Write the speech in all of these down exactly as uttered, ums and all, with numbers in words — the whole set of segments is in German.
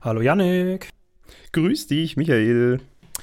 Hallo Yannick. Grüß dich, Michael.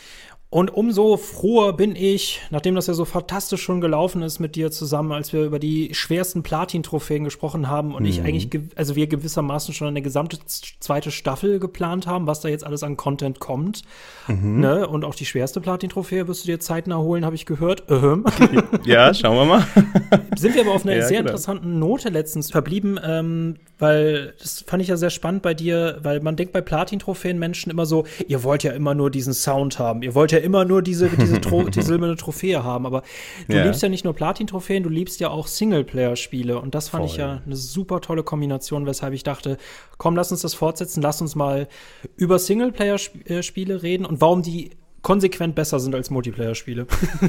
Und umso froher bin ich, nachdem das ja so fantastisch schon gelaufen ist mit dir zusammen, als wir über die schwersten Platin-Trophäen gesprochen haben und mhm. ich eigentlich, ge- also wir gewissermaßen schon eine gesamte z- zweite Staffel geplant haben, was da jetzt alles an Content kommt. Mhm. Ne? Und auch die schwerste Platin-Trophäe wirst du dir zeitnah holen, habe ich gehört. Ähm. Ja, schauen wir mal. Sind wir aber auf einer ja, sehr genau. interessanten Note letztens verblieben, ähm, weil das fand ich ja sehr spannend bei dir, weil man denkt bei Platin-Trophäen Menschen immer so, ihr wollt ja immer nur diesen Sound haben, ihr wollt ja immer nur diese, diese Tro- die silberne Trophäe haben, aber du Ja. liebst ja nicht nur Platin-Trophäen, du liebst ja auch Singleplayer-Spiele und das fand Voll. ich ja eine super tolle Kombination, weshalb ich dachte, komm, lass uns das fortsetzen, lass uns mal über Singleplayer-Spiele reden und warum die konsequent besser sind als Multiplayer-Spiele.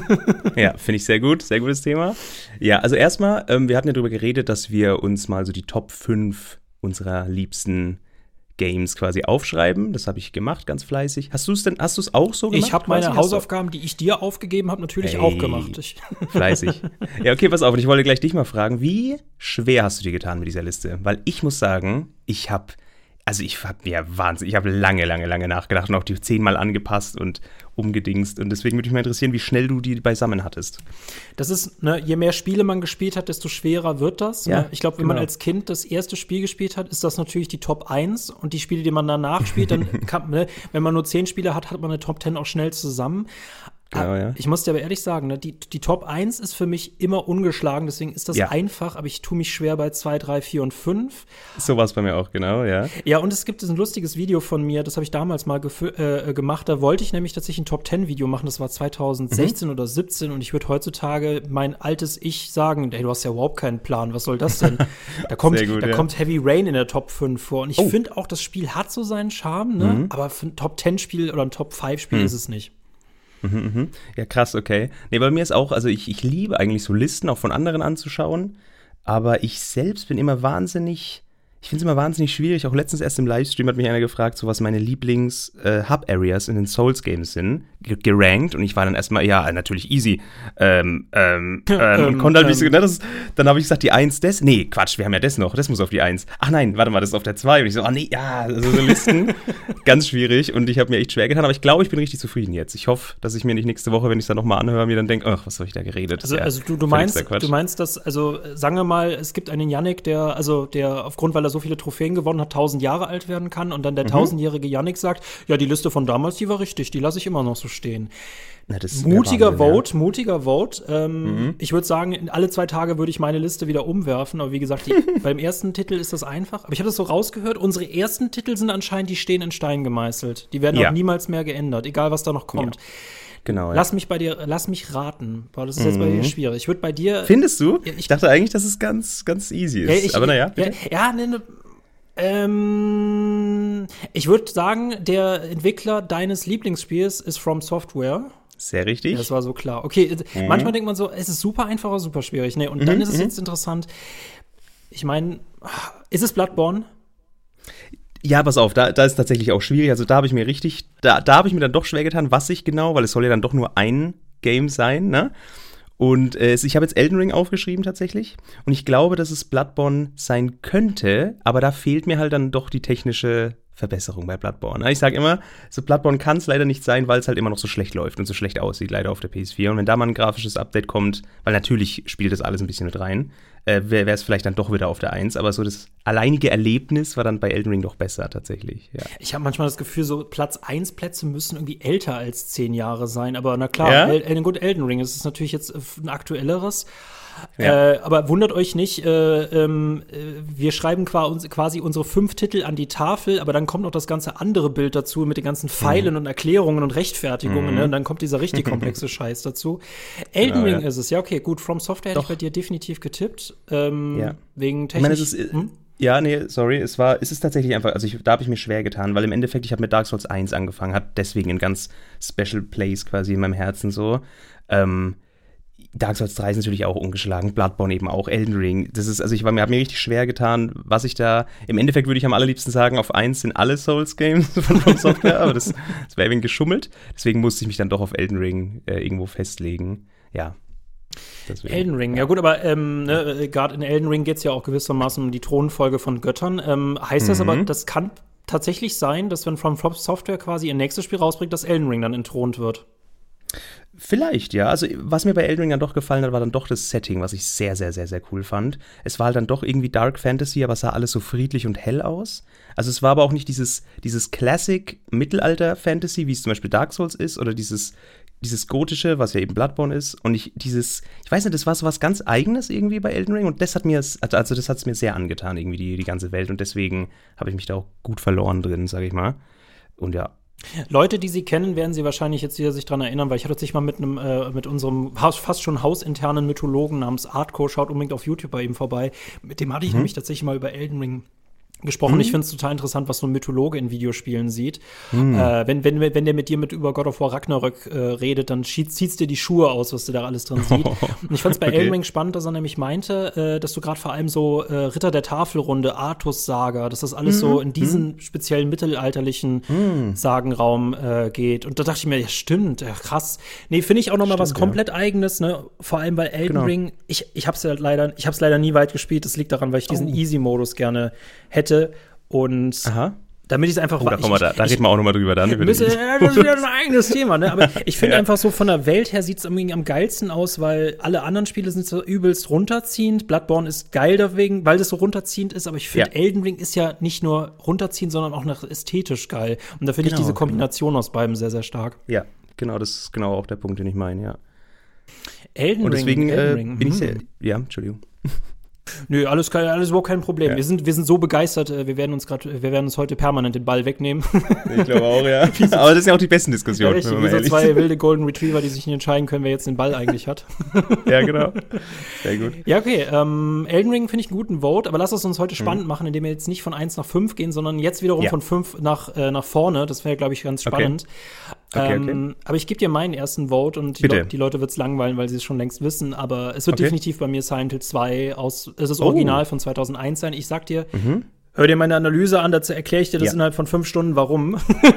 Ja, finde ich sehr gut, sehr gutes Thema. Ja, also erstmal, ähm, wir hatten ja darüber geredet, dass wir uns mal so die Top fünf unserer liebsten Games quasi aufschreiben. Das habe ich gemacht, ganz fleißig. Hast du es denn, hast du es auch so gemacht? Ich habe meine quasi? Hausaufgaben, die ich dir aufgegeben habe, natürlich Hey. auch gemacht. Ich Fleißig. Ja, okay, pass auf. Und ich wollte gleich dich mal fragen, wie schwer hast du dir getan mit dieser Liste? Weil ich muss sagen, ich habe, also ich habe ja Wahnsinn, ich habe lange, lange, lange nachgedacht und auch die zehnmal angepasst und umgedingst. Und deswegen würde mich mal interessieren, wie schnell du die beisammen hattest. Das ist, ne, je mehr Spiele man gespielt hat, desto schwerer wird das. Ja, Ne? Ich glaube, wenn genau. man als Kind das erste Spiel gespielt hat, ist das natürlich die Top eins. Und die Spiele, die man danach spielt, dann kann, ne, wenn man nur zehn Spiele hat, hat man eine Top zehn auch schnell zusammen. Genau, ja. Ich muss dir aber ehrlich sagen, ne, die, die Top eins ist für mich immer ungeschlagen, deswegen ist das Ja. einfach, aber ich tue mich schwer bei zwei, drei, vier und fünf. So war es bei mir auch, genau, ja. Ja, und es gibt ein lustiges Video von mir, das habe ich damals mal gefü- äh, gemacht. Da wollte ich nämlich tatsächlich ein Top zehn Video machen. Das war zwanzig sechzehn mhm. oder siebzehn. Und ich würde heutzutage mein altes Ich sagen, ey, du hast ja überhaupt keinen Plan. Was soll das denn? Da kommt, Sehr gut, da ja. kommt Heavy Rain in der Top fünf vor. Und ich Oh. finde auch, das Spiel hat so seinen Charme, ne? Mhm. Aber für ein Top zehn Spiel oder ein Top fünf Spiel Mhm. ist es nicht. Mhm, mhm. Ja, krass, okay. Nee, bei mir ist auch, also ich, ich liebe eigentlich so Listen auch von anderen anzuschauen, aber ich selbst bin immer wahnsinnig, ich finde es immer wahnsinnig schwierig. Auch letztens erst im Livestream hat mich einer gefragt, so was meine Lieblings-Hub-Areas in den Souls-Games sind, ge- gerankt. Und ich war dann erstmal, ja, natürlich easy. Ähm, ähm, ähm, und konnte halt nicht so, ähm. ne, das, dann habe ich gesagt, die eins des, nee, Quatsch, wir haben ja das noch, das muss auf die eins. Ach nein, warte mal, das ist auf der zwei. Und ich so, ah nee, ja, also so Listen, ganz schwierig. Und ich habe mir echt schwer getan, aber ich glaube, ich bin richtig zufrieden jetzt. Ich hoffe, dass ich mir nicht nächste Woche, wenn ich es dann nochmal anhöre, mir dann denke, ach, was habe ich da geredet? Also, ja, also du, du völligster meinst, Quatsch. du meinst, dass, also sagen wir mal, es gibt einen Yannick, der, also der aufgrund, weil er so viele Trophäen gewonnen hat, tausend Jahre alt werden kann und dann der Mhm. tausendjährige Yannick sagt, ja, die Liste von damals, die war richtig, die lasse ich immer noch so stehen. Na, das wär Mutiger Wahnsinn, Vote, mutiger Vote. Ähm, Mhm. Ich würde sagen, alle zwei Tage würde ich meine Liste wieder umwerfen, aber wie gesagt, die, beim ersten Titel ist das einfach. Aber ich habe das so rausgehört, unsere ersten Titel sind anscheinend, die stehen in Stein gemeißelt. Die werden Ja. auch niemals mehr geändert, egal was da noch kommt. Ja. Genau, ja. Lass mich bei dir, lass mich raten, weil das ist jetzt bei dir schwierig. Ich würde bei dir Findest du? Ja, ich- ich dachte eigentlich, dass es ganz, ganz easy ist. Ja, ich, aber naja, ja, bitte. ja, ne, ne, ähm, ich würde sagen, der Entwickler deines Lieblingsspiels ist From Software. Sehr richtig. Ja, das war so klar. Okay, mhm. manchmal denkt man so, es ist super einfach oder super schwierig. Nee, und dann Mhm, ist es mhm. jetzt interessant. Ich meine, ist es Bloodborne? Ja, pass auf, da, da ist tatsächlich auch schwierig. Also da habe ich mir richtig, da, da habe ich mir dann doch schwer getan, was ich genau, weil es soll ja dann doch nur ein Game sein, ne? Und äh, ich habe jetzt Elden Ring aufgeschrieben tatsächlich. Und ich glaube, dass es Bloodborne sein könnte, aber da fehlt mir halt dann doch die technische Verbesserung bei Bloodborne. Ich sage immer, so Bloodborne kann es leider nicht sein, weil es halt immer noch so schlecht läuft und so schlecht aussieht, leider auf der P S vier. Und wenn da mal ein grafisches Update kommt, weil natürlich spielt das alles ein bisschen mit rein, äh, wäre es vielleicht dann doch wieder auf der eins. Aber so das alleinige Erlebnis war dann bei Elden Ring doch besser tatsächlich, ja. Ich habe manchmal das Gefühl, so Platz eins Plätze müssen irgendwie älter als zehn Jahre sein. Aber na klar, Ja? El- El- gut, Elden Ring, das ist natürlich jetzt ein aktuelleres. Ja. Äh, aber wundert euch nicht, äh, ähm, äh, wir schreiben qua- quasi unsere fünf Titel an die Tafel, aber dann kommt noch das ganze andere Bild dazu mit den ganzen Pfeilen Mhm. und Erklärungen und Rechtfertigungen. Mhm. Ne? Und dann kommt dieser richtig komplexe Scheiß dazu. Elden Genau, Ring ja. ist es, ja, okay, gut. From Software hätte ich Doch. bei dir definitiv getippt. Ähm, Ja. Wegen Ich meine, Technik. es ist, Hm? ja, nee, sorry, es war, es ist tatsächlich einfach, also ich, da habe ich mir schwer getan, weil im Endeffekt, ich habe mit Dark Souls eins angefangen, hat deswegen einen ganz special place quasi in meinem Herzen so. Ähm, Dark Souls drei ist natürlich auch ungeschlagen, Bloodborne eben auch, Elden Ring. Das ist, also ich war mir, habe mir richtig schwer getan, was ich da, im Endeffekt würde ich am allerliebsten sagen, auf eins sind alle Souls-Games von From Software, aber das, das wäre eben geschummelt. Deswegen musste ich mich dann doch auf Elden Ring äh, irgendwo festlegen. Ja. Deswegen, Elden Ring, ja, gut, aber ähm, ne, gerade in Elden Ring geht es ja auch gewissermaßen um die Thronfolge von Göttern. Ähm, heißt das Mhm. aber, das kann tatsächlich sein, dass wenn From Software quasi ihr nächstes Spiel rausbringt, dass Elden Ring dann entthront wird. Vielleicht, ja. Also, was mir bei Elden Ring dann doch gefallen hat, war dann doch das Setting, was ich sehr, sehr, sehr, sehr cool fand. Es war halt dann doch irgendwie Dark Fantasy, aber es sah alles so friedlich und hell aus. Also, es war aber auch nicht dieses, dieses Classic-Mittelalter-Fantasy, wie es zum Beispiel Dark Souls ist, oder dieses, dieses Gotische, was ja eben Bloodborne ist. Und ich, dieses, ich weiß nicht, das war so was ganz Eigenes irgendwie bei Elden Ring. Und das hat mir, also, das hat es mir sehr angetan, irgendwie, die, die ganze Welt. Und deswegen habe ich mich da auch gut verloren drin, sag ich mal. Und ja. Leute, die sie kennen, werden sie wahrscheinlich jetzt wieder sich dran erinnern, weil ich hatte sich mal mit einem, äh, mit unserem Haus, fast schon hausinternen Mythologen namens Artco, schaut unbedingt auf YouTube bei ihm vorbei. Mit dem hatte ich mhm. nämlich tatsächlich mal über Elden Ring gesprochen. Mhm. Ich finde es total interessant, was so ein Mythologe in Videospielen sieht. Mhm. Äh, wenn, wenn, wenn der mit dir mit über God of War Ragnarök äh, redet, dann zieht es dir die Schuhe aus, was du da alles drin sieht. Und ich fand es bei okay. Elden Ring spannend, dass er nämlich meinte, äh, dass du gerade vor allem so äh, Ritter der Tafelrunde, Artus-Saga, dass das alles mhm. so in diesen mhm. speziellen mittelalterlichen mhm. Sagenraum äh, geht. Und da dachte ich mir, ja stimmt, ja krass. Nee, finde ich auch noch mal was komplett ja. Eigenes, ne? Vor allem bei Elden genau. Ring. Ich, ich hab's ja leider, ich hab's leider nie weit gespielt. Das liegt daran, weil ich diesen oh. Easy-Modus gerne hätte. Und Aha. damit ich es einfach oh, da, wir, da, da reden wir auch nochmal drüber dann. Über müsse, ja, das ist wieder ein eigenes Thema, ne? Aber ich finde ja. einfach so von der Welt her sieht es irgendwie am geilsten aus, weil alle anderen Spiele sind so übelst runterziehend. Bloodborne ist geil deswegen, weil das so runterziehend ist. Aber ich finde, ja. Elden Ring ist ja nicht nur runterziehend, sondern auch noch ästhetisch geil. Und da finde genau, ich diese Kombination genau. aus beiden sehr, sehr stark. Ja, genau, das ist genau auch der Punkt, den ich meine, ja. Elden Ring. Und deswegen Elden äh, Ring. bin hm. ich sehr, ja, Entschuldigung. Nö, alles, alles überhaupt kein Problem. Ja. Wir sind, wir sind so begeistert, wir werden uns gerade, wir werden uns heute permanent den Ball wegnehmen. Ich glaube auch, ja. Aber das ist ja auch die besten Diskussionen. Ja, richtig, wie so zwei sind. wilde Golden Retriever, die sich nicht entscheiden können, wer jetzt den Ball eigentlich hat. Ja, genau. Sehr gut. Ja, okay. Ähm, Elden Ring finde ich einen guten Vote, aber lass es uns heute spannend mhm. machen, indem wir jetzt nicht von eins nach fünf gehen, sondern jetzt wiederum ja. von fünf nach, äh, nach vorne. Das wäre, glaube ich, ganz spannend. Okay. Okay, okay. Ähm, aber ich gebe dir meinen ersten Vote und die, Le- die Leute wird es langweilen, weil sie es schon längst wissen, aber es wird okay. definitiv bei mir Silent Hill zwei aus, es ist das Original oh. von zweitausendeins sein. Ich sag dir, mhm. hör dir meine Analyse an, dazu erkläre ich dir das ja. innerhalb von fünf Stunden, warum.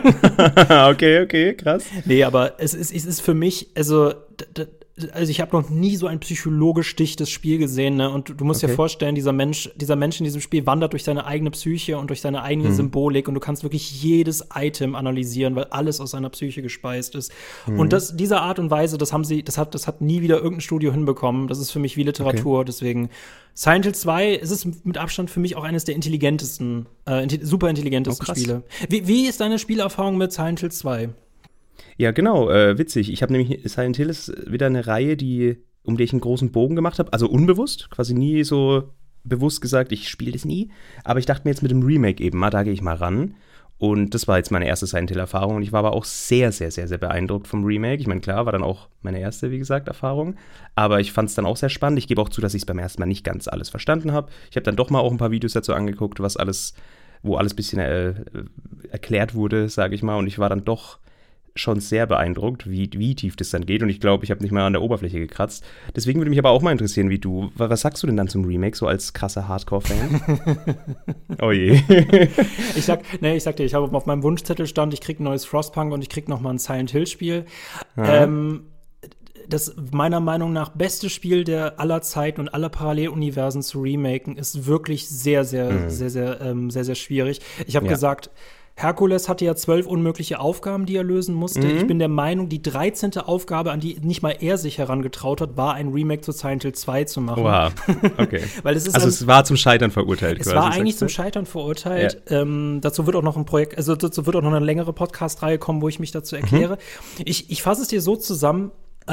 Okay, okay, krass. Nee, aber es ist, es ist für mich, also d- d- also ich habe noch nie so ein psychologisch dichtes Spiel gesehen, ne? Und du musst okay. dir vorstellen, dieser Mensch, dieser Mensch in diesem Spiel wandert durch seine eigene Psyche und durch seine eigene mhm. Symbolik und du kannst wirklich jedes Item analysieren, weil alles aus seiner Psyche gespeist ist. Mhm. Und das, diese Art und Weise, das haben sie, das hat, das hat nie wieder irgendein Studio hinbekommen. Das ist für mich wie Literatur, okay. deswegen Silent Hill zwei, es ist mit Abstand für mich auch eines der intelligentesten, äh, super intelligentesten oh, Spiele. Wie, wie ist deine Spielerfahrung mit Silent Hill zwei? Ja, genau, äh, witzig. Ich habe nämlich, Silent Hill ist wieder eine Reihe, die, um die ich einen großen Bogen gemacht habe. Also unbewusst, quasi nie so bewusst gesagt, ich spiele das nie. Aber ich dachte mir jetzt mit dem Remake eben mal, da gehe ich mal ran. Und das war jetzt meine erste Silent Hill-Erfahrung. Und ich war aber auch sehr, sehr, sehr, sehr beeindruckt vom Remake. Ich meine, klar, war dann auch meine erste, wie gesagt, Erfahrung. Aber ich fand es dann auch sehr spannend. Ich gebe auch zu, dass ich es beim ersten Mal nicht ganz alles verstanden habe. Ich habe dann doch mal auch ein paar Videos dazu angeguckt, was alles, wo alles ein bisschen äh, erklärt wurde, sage ich mal. Und ich war dann doch schon sehr beeindruckt, wie, wie tief das dann geht. Und ich glaube, ich habe nicht mal an der Oberfläche gekratzt. Deswegen würde mich aber auch mal interessieren, wie du, was sagst du denn dann zum Remake, so als krasser Hardcore-Fan? Oh je. Ich sag, nee, ich sag dir, ich habe auf meinem Wunschzettel stand, ich krieg ein neues Frostpunk und ich krieg noch mal ein Silent Hill-Spiel. Ähm, das meiner Meinung nach beste Spiel der aller Zeiten und aller Paralleluniversen zu remaken ist wirklich sehr, sehr, mhm. sehr, sehr, ähm, sehr, sehr schwierig. Ich habe ja. gesagt, Herkules hatte ja zwölf unmögliche Aufgaben, die er lösen musste. Mhm. Ich bin der Meinung, die dreizehnte Aufgabe, an die nicht mal er sich herangetraut hat, war ein Remake zu Silent Hill zwei zu machen. Wow, okay. Weil es ist also ein, es war zum Scheitern verurteilt. Es quasi, war eigentlich zum Scheitern verurteilt. Ja. Ähm, dazu wird auch noch ein Projekt, also dazu wird auch noch eine längere Podcast-Reihe kommen, wo ich mich dazu erkläre. Mhm. Ich, ich fasse es dir so zusammen,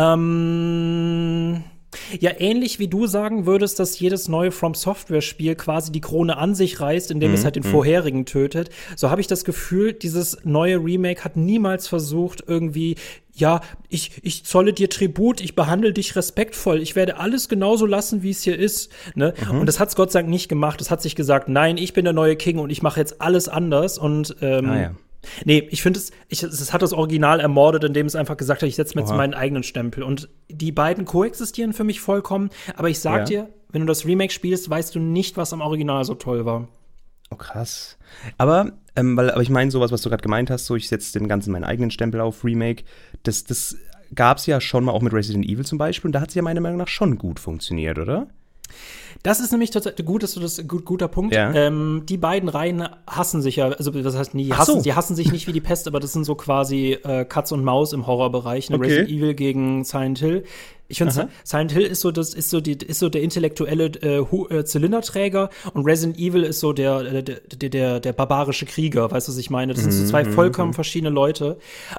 ähm ja, ähnlich wie du sagen würdest, dass jedes neue From-Software-Spiel quasi die Krone an sich reißt, indem mm, es halt den mm. vorherigen tötet, so habe ich das Gefühl, dieses neue Remake hat niemals versucht, irgendwie, ja, ich, ich zolle dir Tribut, ich behandle dich respektvoll, ich werde alles genauso lassen, wie es hier ist, ne? Mhm. Und das hat's Gott sei Dank nicht gemacht. Es hat sich gesagt, nein, ich bin der neue King und ich mache jetzt alles anders und ähm, ah, ja. Nee, ich finde es, ich, es hat das Original ermordet, indem es einfach gesagt hat, ich setze mir jetzt meinen eigenen Stempel. Und die beiden koexistieren für mich vollkommen. Aber ich sag ja. dir, wenn du das Remake spielst, weißt du nicht, was am Original so toll war. Oh, krass. Aber, ähm, weil, aber ich meine, sowas, was du gerade gemeint hast, so ich setze dem Ganzen meinen eigenen Stempel auf Remake, das, das gab's ja schon mal auch mit Resident Evil zum Beispiel. Und da hat es ja meiner Meinung nach schon gut funktioniert, oder? Das ist nämlich tatsächlich gut, dass du das gut, guter Punkt. Ja. Ähm, die beiden Reihen hassen sich ja, also das heißt nie, hassen, so. Die hassen sich nicht wie die Pest, aber das sind so quasi äh, Katz und Maus im Horrorbereich. Ne? Okay. Resident Evil gegen Silent Hill. Ich finde, Silent Hill ist so das ist so die ist so der intellektuelle äh, Hu- äh, Zylinderträger und Resident Evil ist so der der der der, der barbarische Krieger, weißt du, was ich meine? Das sind so zwei vollkommen verschiedene Leute.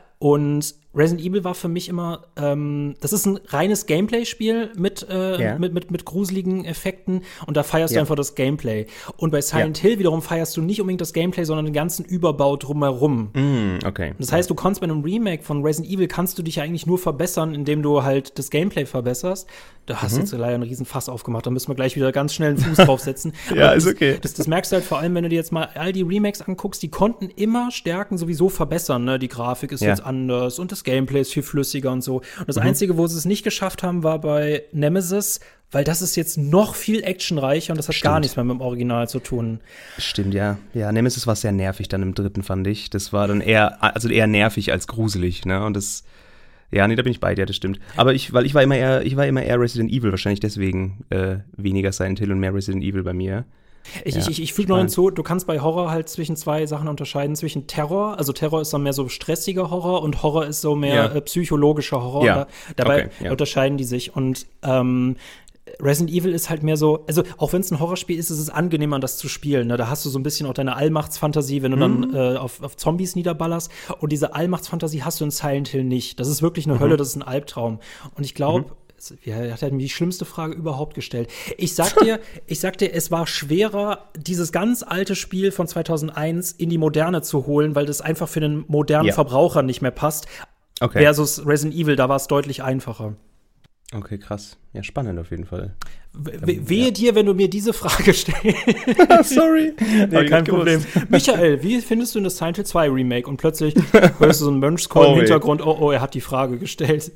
Und Resident Evil war für mich immer, ähm, das ist ein reines Gameplay-Spiel mit, äh, ja. mit, mit, mit gruseligen Effekten und da feierst ja. du einfach das Gameplay. Und bei Silent ja. Hill wiederum feierst du nicht unbedingt das Gameplay, sondern den ganzen Überbau drumherum. Mm, okay. Das heißt, du kannst bei einem Remake von Resident Evil, kannst du dich ja eigentlich nur verbessern, indem du halt das Gameplay verbesserst. Da hast du mhm. jetzt leider einen riesen Fass aufgemacht, da müssen wir gleich wieder ganz schnell einen Fuß draufsetzen. Ja, ist das, okay. Das, das merkst du halt vor allem, wenn du dir jetzt mal all die Remakes anguckst, die konnten immer Stärken sowieso verbessern, ne? Die Grafik ist ja. jetzt anders und das Gameplay ist viel flüssiger und so. Und das mhm. Einzige, wo sie es nicht geschafft haben, war bei Nemesis, weil das ist jetzt noch viel actionreicher und das hat Stimmt. gar nichts mehr mit dem Original zu tun. Stimmt, ja. Ja, Nemesis war sehr nervig dann im dritten, fand ich. Das war dann eher, also eher nervig als gruselig, ne? Und das, ja, nee, da bin ich bei dir, das stimmt. Aber ich, weil ich war immer eher, ich war immer eher Resident Evil, wahrscheinlich deswegen äh, weniger Silent Hill und mehr Resident Evil bei mir. Ich, ja, ich, ich, ich füge noch hinzu, du kannst bei Horror halt zwischen zwei Sachen unterscheiden, zwischen Terror, also Terror ist dann mehr so stressiger Horror und Horror ist so mehr ja. äh, psychologischer Horror. Ja. Da, dabei okay, ja. unterscheiden die sich und ähm, Resident Evil ist halt mehr so, also auch wenn es ein Horrorspiel ist, ist es angenehmer, das zu spielen. Ne? Da hast du so ein bisschen auch deine Allmachtsfantasie, wenn du mhm. dann äh, auf, auf Zombies niederballerst. Und diese Allmachtsfantasie hast du in Silent Hill nicht. Das ist wirklich eine mhm. Hölle, das ist ein Albtraum. Und ich glaube, mhm. Er hat mir die schlimmste Frage überhaupt gestellt. Ich sag dir, ich sag dir, es war schwerer, dieses ganz alte Spiel von zweitausendeins in die Moderne zu holen, weil das einfach für den modernen ja. Verbraucher nicht mehr passt. Okay. Versus Resident Evil, da war es deutlich einfacher. Okay, krass. Ja, spannend auf jeden Fall. We- wehe ja. dir, wenn du mir diese Frage stellst. Sorry. Nee, kein Problem. Michael, wie findest du das Silent Hill zwei Remake? Und plötzlich hörst du so einen Mönchschor im Hintergrund, oh, oh, er hat die Frage gestellt.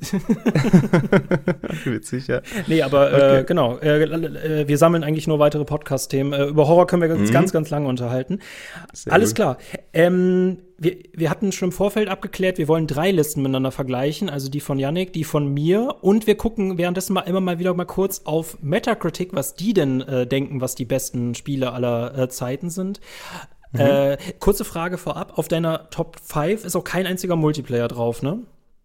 Witzig, ja. Nee, aber okay. äh, genau, äh, äh, wir sammeln eigentlich nur weitere Podcast-Themen. Äh, über Horror können wir uns mhm. ganz, ganz lange unterhalten. Sehr Alles gut. Klar. Ähm, wir, wir hatten schon im Vorfeld abgeklärt, wir wollen drei Listen miteinander vergleichen, also die von Yannick, die von mir und wir gucken währenddessen mal immer mal wieder mal kurz auf Metacritic, was die denn äh, denken, was die besten Spiele aller äh, Zeiten sind. Mhm. Äh, kurze Frage vorab, auf deiner Top fünf ist auch kein einziger Multiplayer drauf, ne?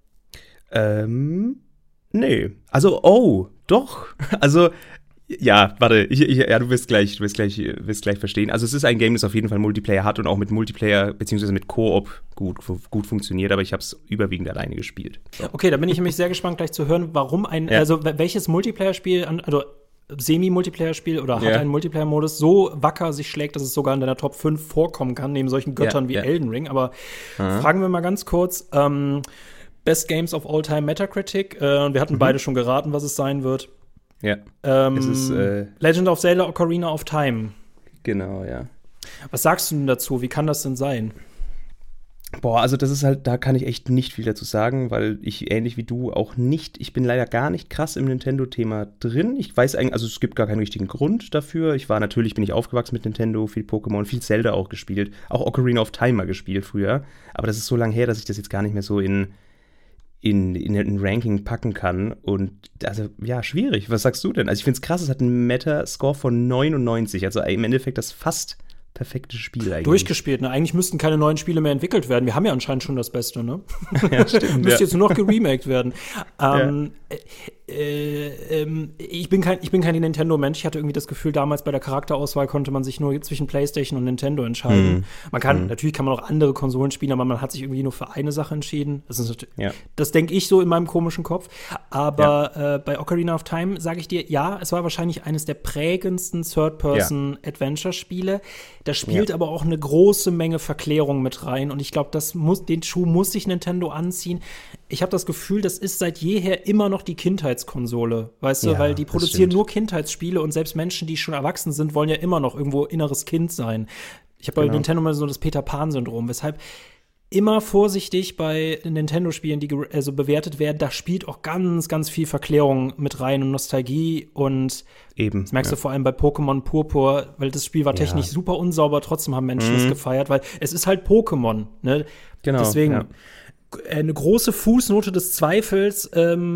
Ähm, nee. Also, oh, doch. Also, ja, warte, ich, ich, ja, du wirst gleich, du wirst gleich, wirst gleich verstehen. Also es ist ein Game, das auf jeden Fall Multiplayer hat und auch mit Multiplayer beziehungsweise mit Koop gut, gut funktioniert, aber ich habe es überwiegend alleine gespielt. So. Okay, da bin ich nämlich sehr gespannt, gleich zu hören, warum ein, ja. also welches Multiplayer-Spiel, also Semi-Multiplayer-Spiel oder hat ja. einen Multiplayer-Modus so wacker sich schlägt, dass es sogar in deiner Top fünf vorkommen kann, neben solchen Göttern ja, wie ja. Elden Ring. Aber Aha. fragen wir mal ganz kurz, ähm, Best Games of All Time Metacritic, äh, wir hatten mhm. beide schon geraten, was es sein wird. Ja. Ähm, es ist, äh, Legend of Zelda Ocarina of Time. Genau, ja. Was sagst du denn dazu? Wie kann das denn sein? Boah, also das ist halt, da kann ich echt nicht viel dazu sagen, weil ich ähnlich wie du auch nicht, ich bin leider gar nicht krass im Nintendo-Thema drin. Ich weiß eigentlich, also es gibt gar keinen richtigen Grund dafür. Ich war natürlich, bin ich aufgewachsen mit Nintendo, viel Pokémon, viel Zelda auch gespielt. Auch Ocarina of Time mal gespielt früher. Aber das ist so lange her, dass ich das jetzt gar nicht mehr so in In, in ein Ranking packen kann. Und also, ja, schwierig. Was sagst du denn? Also ich finde es krass, es hat einen Metascore von neunundneunzig. Also im Endeffekt das fast perfekte Spiel eigentlich. Durchgespielt, ne? Eigentlich müssten keine neuen Spiele mehr entwickelt werden. Wir haben ja anscheinend schon das Beste, ne? Ja, stimmt. Müsste ja. jetzt nur noch geremaked werden. ähm, ja. äh, äh, äh, ich bin kein, ich bin kein Nintendo-Mensch. Ich hatte irgendwie das Gefühl, damals bei der Charakterauswahl konnte man sich nur zwischen PlayStation und Nintendo entscheiden. Hm. Man kann, hm. natürlich kann man auch andere Konsolen spielen, aber man hat sich irgendwie nur für eine Sache entschieden. Das, ist ja. das denke ich so in meinem komischen Kopf. Aber ja. äh, bei Ocarina of Time sage ich dir, ja, es war wahrscheinlich eines der prägendsten Third-Person-Adventure-Spiele. Da spielt ja. aber auch eine große Menge Verklärung mit rein. Und ich glaube, das muss, den Schuh muss sich Nintendo anziehen. Ich habe das Gefühl, das ist seit jeher immer noch die Kindheitskonsole. Weißt ja, du, weil die produzieren nur Kindheitsspiele und selbst Menschen, die schon erwachsen sind, wollen ja immer noch irgendwo inneres Kind sein. Ich habe bei genau. Nintendo mal so das Peter-Pan-Syndrom, weshalb immer vorsichtig bei Nintendo-Spielen, die ge- also bewertet werden, da spielt auch ganz, ganz viel Verklärung mit rein und Nostalgie und eben. Das merkst ja. du vor allem bei Pokémon Purpur, weil das Spiel war technisch ja. super unsauber, trotzdem haben Menschen es mhm. gefeiert, weil es ist halt Pokémon, ne? Genau. Deswegen ja. eine große Fußnote des Zweifels, ähm,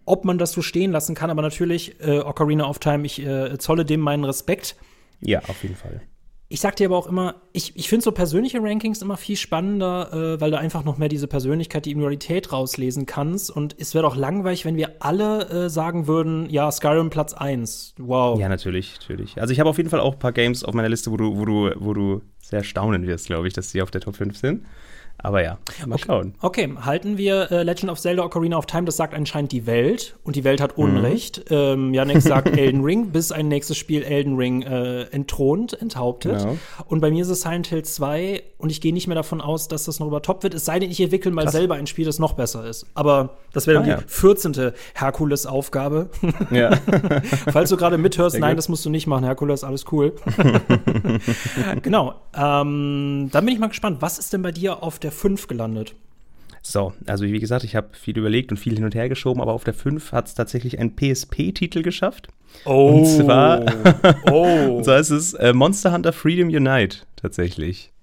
ob man das so stehen lassen kann. Aber natürlich, äh, Ocarina of Time, ich äh, zolle dem meinen Respekt. Ja, auf jeden Fall. Ich sag dir aber auch immer, ich, ich finde so persönliche Rankings immer viel spannender, äh, weil du einfach noch mehr diese Persönlichkeit, die Individualität rauslesen kannst. Und es wäre doch langweilig, wenn wir alle äh, sagen würden, ja, Skyrim Platz eins. Wow. Ja, natürlich, natürlich. Also ich habe auf jeden Fall auch ein paar Games auf meiner Liste, wo du, wo du, wo du sehr staunen wirst, glaube ich, dass sie auf der Top fünf sind. Aber ja, mal okay. schauen. Okay, halten wir äh, Legend of Zelda Ocarina of Time, das sagt anscheinend die Welt. Und die Welt hat Unrecht. Mhm. Ähm, Yannick sagt Elden Ring, bis ein nächstes Spiel Elden Ring äh, entthront, enthauptet. Genau. Und bei mir ist es Silent Hill zwei. Und ich gehe nicht mehr davon aus, dass das noch übertoppt wird. Es sei denn, ich entwickle mal Krass. selber ein Spiel, das noch besser ist. Aber das wäre dann ah, die ja. vierzehnte Herkules-Aufgabe. Ja. Falls du gerade mithörst, nein, das musst du nicht machen, Herkules, alles cool. Genau. Ähm, dann bin ich mal gespannt, was ist denn bei dir auf der fünf gelandet? So, also wie gesagt, ich habe viel überlegt und viel hin und her geschoben, aber auf der fünf hat es tatsächlich einen P S P-Titel geschafft. Oh. Und zwar, oh. und zwar ist es äh, Monster Hunter Freedom Unite tatsächlich.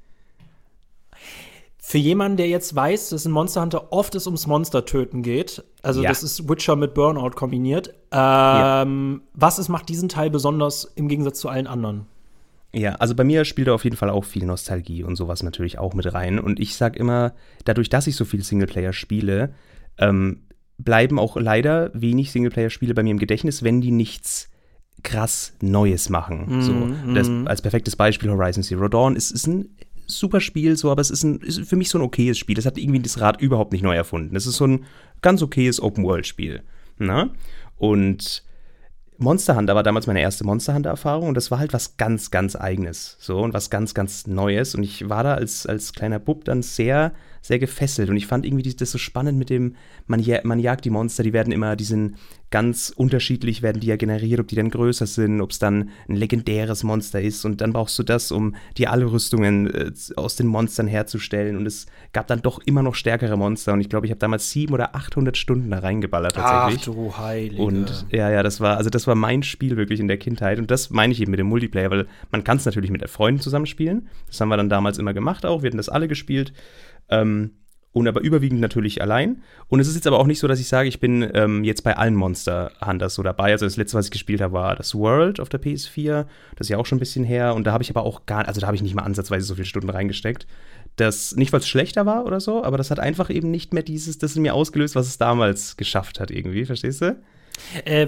Für jemanden, der jetzt weiß, dass in Monster Hunter oft es ums Monster-Töten geht, also ja. das ist Witcher mit Burnout kombiniert, ähm, ja. was ist, macht diesen Teil besonders im Gegensatz zu allen anderen? Ja, also bei mir spielt da auf jeden Fall auch viel Nostalgie und sowas natürlich auch mit rein. Und ich sag immer, dadurch, dass ich so viel Singleplayer spiele, ähm, bleiben auch leider wenig Singleplayer-Spiele bei mir im Gedächtnis, wenn die nichts krass Neues machen. Mm, so, mm. Das, als perfektes Beispiel Horizon Zero Dawn ist, ist ein super Spiel, so, aber es ist, ein, ist für mich so ein okayes Spiel. Es hat irgendwie das Rad überhaupt nicht neu erfunden. Es ist so ein ganz okayes Open-World-Spiel. Na? Und Monster Hunter war damals meine erste Monster Hunter-Erfahrung und das war halt was ganz, ganz Eigenes, so, und was ganz, ganz Neues, und ich war da als, als kleiner Bub dann sehr, sehr gefesselt und ich fand irgendwie das so spannend mit dem, man, man jagt die Monster, die werden immer, die sind ganz unterschiedlich, werden die ja generiert, ob die dann größer sind, ob es dann ein legendäres Monster ist, und dann brauchst du das, um dir alle Rüstungen äh, aus den Monstern herzustellen, und es gab dann doch immer noch stärkere Monster, und ich glaube, ich habe damals sieben oder achthundert Stunden da reingeballert tatsächlich. Ach du Heilige. Und ja, ja, das war, also das war mein Spiel wirklich in der Kindheit, und das meine ich eben mit dem Multiplayer, weil man kann es natürlich mit Freunden zusammenspielen, das haben wir dann damals immer gemacht auch, wir hatten das alle gespielt, ähm, und aber überwiegend natürlich allein. Und es ist jetzt aber auch nicht so, dass ich sage, ich bin ähm, jetzt bei allen Monster Hunters so dabei. Also das letzte, was ich gespielt habe, war das World auf der P S vier. Das ist ja auch schon ein bisschen her. Und da habe ich aber auch gar, also da habe ich nicht mal ansatzweise so viele Stunden reingesteckt. Das, nicht, weil es schlechter war oder so, aber das hat einfach eben nicht mehr dieses, das in mir ausgelöst, was es damals geschafft hat irgendwie. Verstehst du? Äh,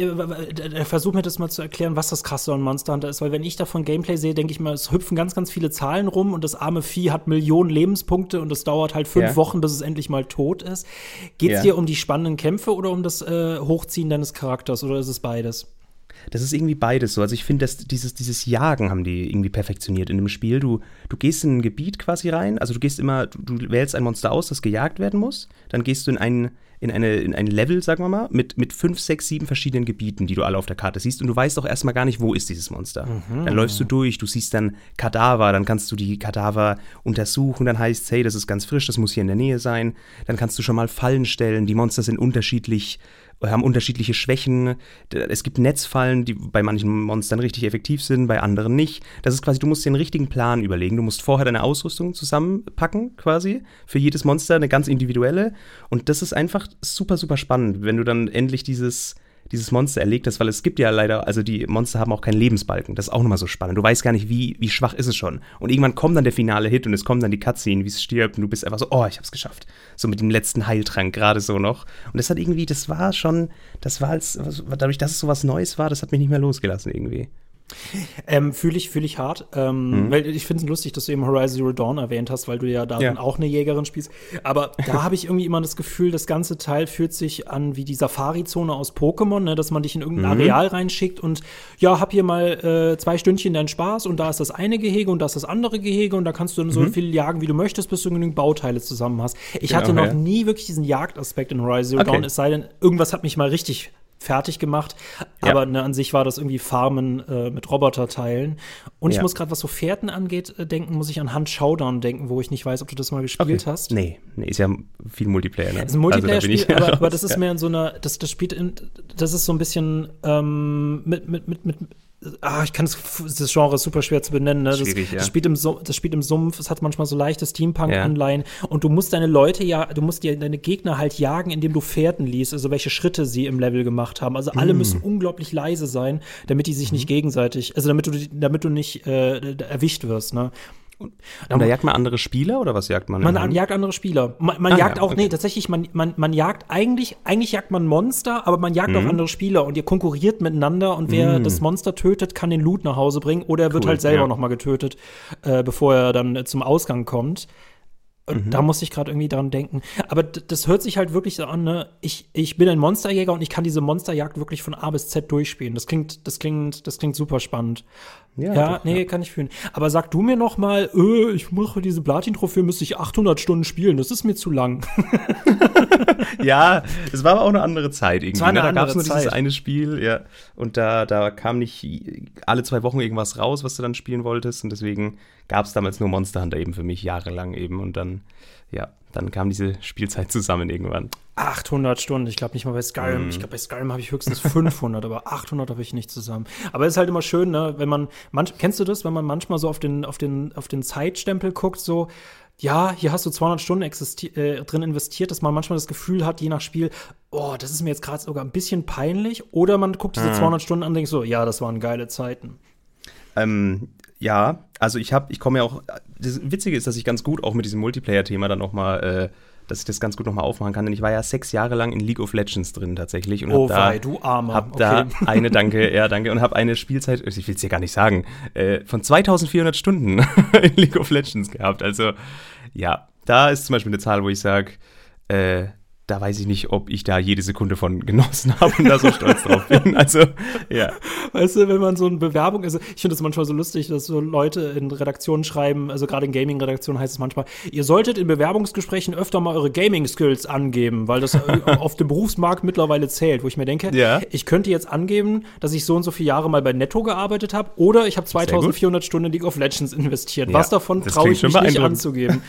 versuch mir das mal zu erklären, was das Krasse an Monster Hunter ist, weil wenn ich davon Gameplay sehe, denke ich mal, es hüpfen ganz, ganz viele Zahlen rum und das arme Vieh hat Millionen Lebenspunkte und es dauert halt fünf ja. Wochen, bis es endlich mal tot ist. Geht es ja. dir um die spannenden Kämpfe oder um das äh, Hochziehen deines Charakters, oder ist es beides? Das ist irgendwie beides so. Also ich finde, dass dieses, dieses Jagen haben die irgendwie perfektioniert in dem Spiel. Du, du gehst in ein Gebiet quasi rein, also du gehst immer, du, du wählst ein Monster aus, das gejagt werden muss, dann gehst du in ein, in eine, in ein Level, sagen wir mal, mit, mit fünf, sechs, sieben verschiedenen Gebieten, die du alle auf der Karte siehst, und du weißt auch erstmal gar nicht, wo ist dieses Monster. Mhm. Dann läufst du durch, du siehst dann Kadaver, dann kannst du die Kadaver untersuchen, dann heißt es, hey, das ist ganz frisch, das muss hier in der Nähe sein. Dann kannst du schon mal Fallen stellen, die Monster sind unterschiedlich, haben unterschiedliche Schwächen. Es gibt Netzfallen, die bei manchen Monstern richtig effektiv sind, bei anderen nicht. Das ist quasi, du musst dir einen richtigen Plan überlegen. Du musst vorher deine Ausrüstung zusammenpacken, quasi, für jedes Monster, eine ganz individuelle. Und das ist einfach super, super spannend, wenn du dann endlich dieses, dieses Monster erlegt hast, weil es gibt ja leider, also die Monster haben auch keinen Lebensbalken. Das ist auch nochmal so spannend. Du weißt gar nicht, wie, wie schwach ist es schon. Und irgendwann kommt dann der finale Hit und es kommt dann die Cutscene, wie es stirbt, und du bist einfach so, oh, ich hab's geschafft. So mit dem letzten Heiltrank, gerade so noch. Und das hat irgendwie, das war schon, das war als, dadurch, dass es so was Neues war, das hat mich nicht mehr losgelassen irgendwie. Ähm, fühle ich, fühl ich hart. Ähm, mhm. Weil ich finde es lustig, dass du eben Horizon Zero Dawn erwähnt hast, weil du ja da ja. auch eine Jägerin spielst. Aber da habe ich irgendwie immer das Gefühl, das ganze Teil fühlt sich an wie die Safari-Zone aus Pokémon, ne? Dass man dich in irgendein mhm. Areal reinschickt und ja, hab hier mal äh, zwei Stündchen deinen Spaß und da ist das eine Gehege und da ist das andere Gehege und da kannst du dann so mhm. viel jagen, wie du möchtest, bis du genügend Bauteile zusammen hast. Ich genau, hatte noch ja. nie wirklich diesen Jagdaspekt in Horizon Zero okay. Dawn, es sei denn, irgendwas hat mich mal richtig fertig gemacht, ja. aber ne, an sich war das irgendwie Farmen äh, mit Roboterteilen. Und ich ja. muss gerade, was so Fährten angeht, äh, denken, muss ich an Hunt Showdown denken, wo ich nicht weiß, ob du das mal gespielt okay. hast. Nee, nee, ist ja viel Multiplayer, ne? Es ist ein Multiplayer-Spiel, also, aber, aber das ist ja. mehr in so einer, das, das spielt in, das ist so ein bisschen ähm, mit, mit, mit, mit ah, ich kann das, das Genre ist super schwer zu benennen. Ne? Das, Schwierig, ja. das, spielt im, das spielt im Sumpf, es hat manchmal so leichte Steampunk-Anleihen ja. und du musst deine Leute ja, du musst dir deine Gegner halt jagen, indem du Fährten liest, also welche Schritte sie im Level gemacht haben. Also alle mm. müssen unglaublich leise sein, damit die sich mm. nicht gegenseitig, also damit du, damit du nicht äh, erwischt wirst, ne? Und da jagt man andere Spieler oder was jagt man? Man an, jagt andere Spieler. Man, man ah, jagt ja, auch, okay. nee, tatsächlich, man, man, man jagt eigentlich, eigentlich jagt man Monster, aber man jagt mhm. auch andere Spieler und ihr konkurriert miteinander und wer mhm. das Monster tötet, kann den Loot nach Hause bringen oder er wird cool, halt selber ja. noch mal getötet, äh, bevor er dann äh, zum Ausgang kommt. Und mhm. da musste ich gerade irgendwie dran denken. Aber d- das hört sich halt wirklich so an, ne? Ich, ich bin ein Monsterjäger und ich kann diese Monsterjagd wirklich von A bis Z durchspielen. Das klingt, das klingt, das klingt super spannend. Ja, ja doch, nee, ja. kann ich fühlen. Aber sag du mir noch mal, äh, ich mache diese Platin-Trophäe, müsste ich achthundert Stunden spielen. Das ist mir zu lang. Ja, es war aber auch eine andere Zeit irgendwie. Eine ne? Da gab es nur dieses eine Spiel, ja. Und da, da kam nicht alle zwei Wochen irgendwas raus, was du dann spielen wolltest. Und deswegen gab es damals nur Monster Hunter eben für mich, jahrelang eben. Und dann, ja, dann kam diese Spielzeit zusammen irgendwann. achthundert Stunden, ich glaube nicht mal bei Skyrim. Mm. Ich glaube, bei Skyrim habe ich höchstens fünfhundert, aber achthundert habe ich nicht zusammen. Aber es ist halt immer schön, ne, wenn man, manch, kennst du das, wenn man manchmal so auf den, auf den, auf den Zeitstempel guckt, so, ja, hier hast du zweihundert Stunden existi- äh, drin investiert, dass man manchmal das Gefühl hat, je nach Spiel, oh, das ist mir jetzt gerade sogar ein bisschen peinlich. Oder man guckt diese mm. zweihundert Stunden an und denkt so, ja, das waren geile Zeiten. Ähm, ja, also ich habe, ich komme ja auch, das Witzige ist, dass ich ganz gut auch mit diesem Multiplayer-Thema dann noch mal, äh, dass ich das ganz gut noch mal aufmachen kann, denn ich war ja sechs Jahre lang in League of Legends drin tatsächlich und oh hab wei, da, du Armer. hab okay. da eine, danke, ja, danke, und habe eine Spielzeit, ich will es dir gar nicht sagen, äh, von zweitausendvierhundert Stunden in League of Legends gehabt, also ja, da ist zum Beispiel eine Zahl, wo ich sage, äh, da weiß ich nicht, ob ich da jede Sekunde von genossen habe und da so stolz drauf bin. Also, ja. Weißt du, wenn man so eine Bewerbung, also ich finde das manchmal so lustig, dass so Leute in Redaktionen schreiben, also gerade in Gaming-Redaktionen heißt es manchmal, ihr solltet in Bewerbungsgesprächen öfter mal eure Gaming-Skills angeben, weil das auf dem Berufsmarkt mittlerweile zählt, wo ich mir denke, ja. ich könnte jetzt angeben, dass ich so und so viele Jahre mal bei Netto gearbeitet habe oder ich habe zweitausendvierhundert Stunden in League of Legends investiert. Ja, was davon traue ich mich nicht anzugeben?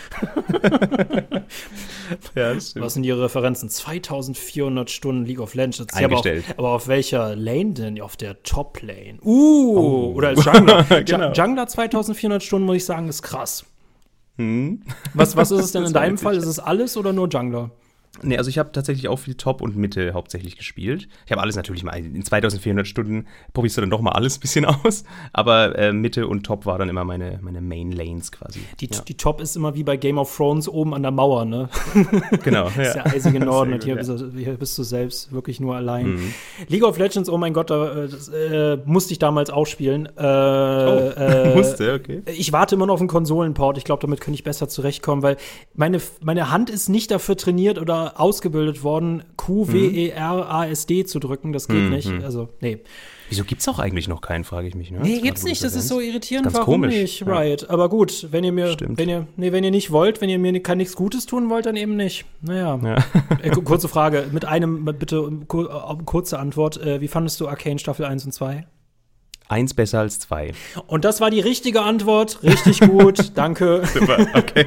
Ja, das stimmt. Was sind die Referenzen? zweitausendvierhundert Stunden League of Legends. Eingestellt. Aber, auf, aber auf welcher Lane denn? Auf der Top-Lane. Uh, oh. Oder als Jungler. Genau. Jungler zweitausendvierhundert Stunden, muss ich sagen, ist krass. Hm. Was, was ist es denn in deinem Fall? Ist es alles oder nur Jungler? Nee, also ich habe tatsächlich auch viel Top und Mitte hauptsächlich gespielt. Ich habe alles natürlich mal, in zweitausendvierhundert Stunden probierst du dann doch mal alles ein bisschen aus, aber äh, Mitte und Top war dann immer meine, meine Main Lanes quasi. Die, ja. die Top ist immer wie bei Game of Thrones oben an der Mauer, ne? Genau, ja. Das ist der eisige Norden und hier, gut, bist du, hier bist du selbst wirklich nur allein. Mhm. League of Legends, oh mein Gott, da, das, äh, musste ich damals auch spielen. Äh, oh, äh, musste, okay. Ich warte immer noch auf einen Konsolenport. Ich glaube, damit könnte ich besser zurechtkommen, weil meine, meine Hand ist nicht dafür trainiert oder ausgebildet worden, Q, W, E, R, A, S, D zu drücken. Das geht mhm. nicht. Also, nee. Wieso gibt's auch eigentlich noch keinen, frage ich mich. Ne? Nee, gibt's nicht. Das ist so irritierend. Ganz Warum komisch. nicht? Right. Ja. Aber gut, wenn ihr mir, Stimmt. wenn ihr, nee, wenn ihr nicht wollt, wenn ihr mir kann nichts Gutes tun wollt, dann eben nicht. Naja. Ja. äh, kurze Frage. Mit einem, bitte, kur, kurze Antwort. Äh, wie fandest du Arcane Staffel eins und zwei? Eins besser als zwei. Und das war die richtige Antwort. Richtig gut. Danke. Super, okay.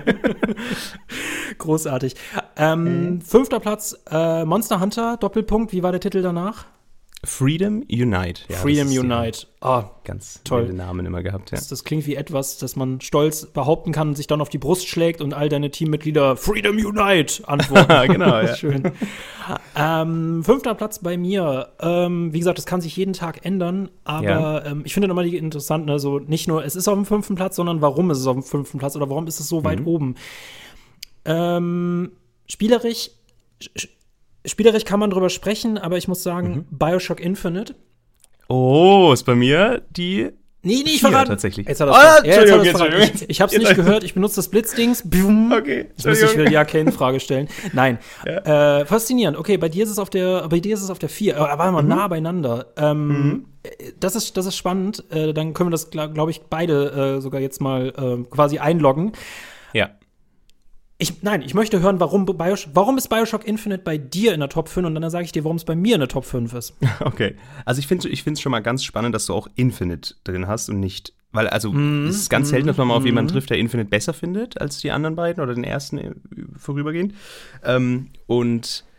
Großartig. Ähm, mhm. Fünfter Platz, äh, Monster Hunter, Doppelpunkt. Wie war der Titel danach? Freedom Unite. Ja, Freedom Unite. Ah, ganz toll. Tolle Namen immer gehabt, ja. Das, das klingt wie etwas, das man stolz behaupten kann, sich dann auf die Brust schlägt und all deine Teammitglieder Freedom Unite antworten. Genau, ja. Schön. ähm, fünfter Platz bei mir. Ähm, wie gesagt, das kann sich jeden Tag ändern, aber ja. ähm, ich finde nochmal die interessant, ne, so nicht nur, es ist auf dem fünften Platz, sondern warum ist es auf dem fünften Platz oder warum ist es so mhm. weit oben? Ähm, spielerisch sch- Spielerisch kann man drüber sprechen, aber ich muss sagen, mhm. BioShock Infinite. Oh, ist bei mir die Nee, nee, ich verrate. Tatsächlich. Jetzt hat er ah, ja, Entschuldigung, jetzt hat ich, ich hab's nicht gehört, ich benutze das Blitzdings. Boom. Okay, jetzt muss ich wieder die Arcane-Frage stellen. Nein. Ja. Äh, faszinierend. Okay, bei dir ist es auf der, bei dir ist es auf der vier. Aber waren wir mhm. nah beieinander. Ähm, mhm. Das ist, das ist spannend. Äh, dann können wir das, glaube glaub ich, beide äh, sogar jetzt mal äh, quasi einloggen. Ja. Ich, nein, ich möchte hören, warum, Bioshock, warum ist BioShock Infinite bei dir in der Top fünf und dann sage ich dir, warum es bei mir in der Top fünf ist. Okay, also ich finde ich finde es schon mal ganz spannend, dass du auch Infinite drin hast und nicht, weil also mm, es ist ganz mm, selten, dass man mal mm. auf jemanden trifft, der Infinite besser findet als die anderen beiden oder den ersten vorübergehend. Ähm, und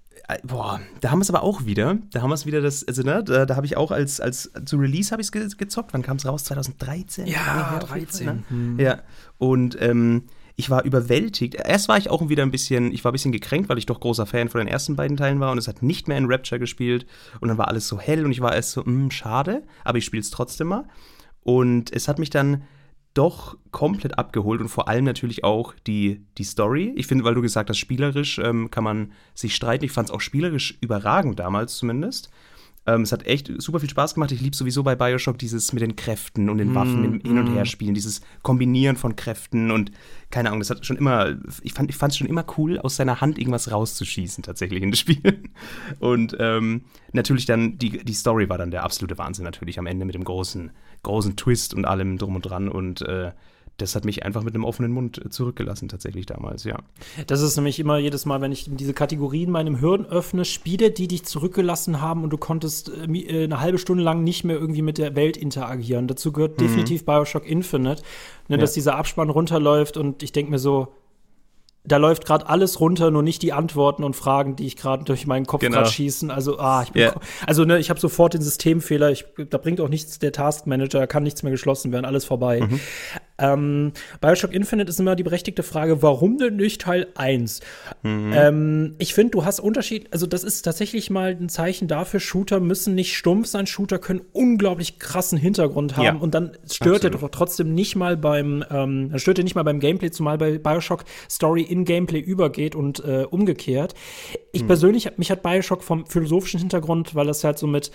Boah, da haben wir es aber auch wieder. Da haben wir es wieder, das, also ne, da, da habe ich auch als, als zu Release habe ich es ge gezockt. Wann kam es raus? zwanzig dreizehn? Ja, dreizehn. Ne? Hm. Ja, und ähm, ich war überwältigt. Erst war ich auch wieder ein bisschen, ich war ein bisschen gekränkt, weil ich doch großer Fan von den ersten beiden Teilen war und es hat nicht mehr in Rapture gespielt und dann war alles so hell und ich war erst so, mh, schade, aber ich spiele es trotzdem mal. Und es hat mich dann doch komplett abgeholt und vor allem natürlich auch die, die Story. Ich finde, weil du gesagt hast, spielerisch ähm, kann man sich streiten. Ich fand es auch spielerisch überragend damals zumindest. Ähm, es hat echt super viel Spaß gemacht. Ich liebe sowieso bei BioShock dieses mit den Kräften und den Waffen im Hin- und Herspielen, dieses Kombinieren von Kräften und keine Ahnung, das hat schon immer, ich fand es schon immer cool, aus seiner Hand irgendwas rauszuschießen tatsächlich in das Spiel. Und ähm, natürlich dann, die, die Story war dann der absolute Wahnsinn natürlich am Ende mit dem großen, großen Twist und allem drum und dran und äh, das hat mich einfach mit einem offenen Mund zurückgelassen, tatsächlich damals, ja. Das ist nämlich immer jedes Mal, wenn ich diese Kategorien in meinem Hirn öffne, Spiele, die dich zurückgelassen haben und du konntest äh, eine halbe Stunde lang nicht mehr irgendwie mit der Welt interagieren. Dazu gehört mhm. definitiv BioShock Infinite, ne, ja. dass dieser Abspann runterläuft und ich denke mir so, da läuft gerade alles runter, nur nicht die Antworten und Fragen, die ich gerade durch meinen Kopf genau. gerade schießen. Also, ah, ich bin, yeah. also ne, ich habe sofort den Systemfehler. Ich, da bringt auch nichts der Taskmanager, da kann nichts mehr geschlossen werden, alles vorbei. Mhm. Ähm, BioShock Infinite ist immer die berechtigte Frage, warum denn nicht Teil eins? Mhm. Ähm, ich finde, du hast Unterschied, also das ist tatsächlich mal ein Zeichen dafür, Shooter müssen nicht stumpf sein, Shooter können unglaublich krassen Hintergrund haben ja. und dann stört er doch trotzdem nicht mal beim, ähm, dann stört er nicht mal beim Gameplay, zumal bei BioShock Story in Gameplay übergeht und äh, umgekehrt. Ich mhm. persönlich, mich hat BioShock vom philosophischen Hintergrund, weil das halt so mit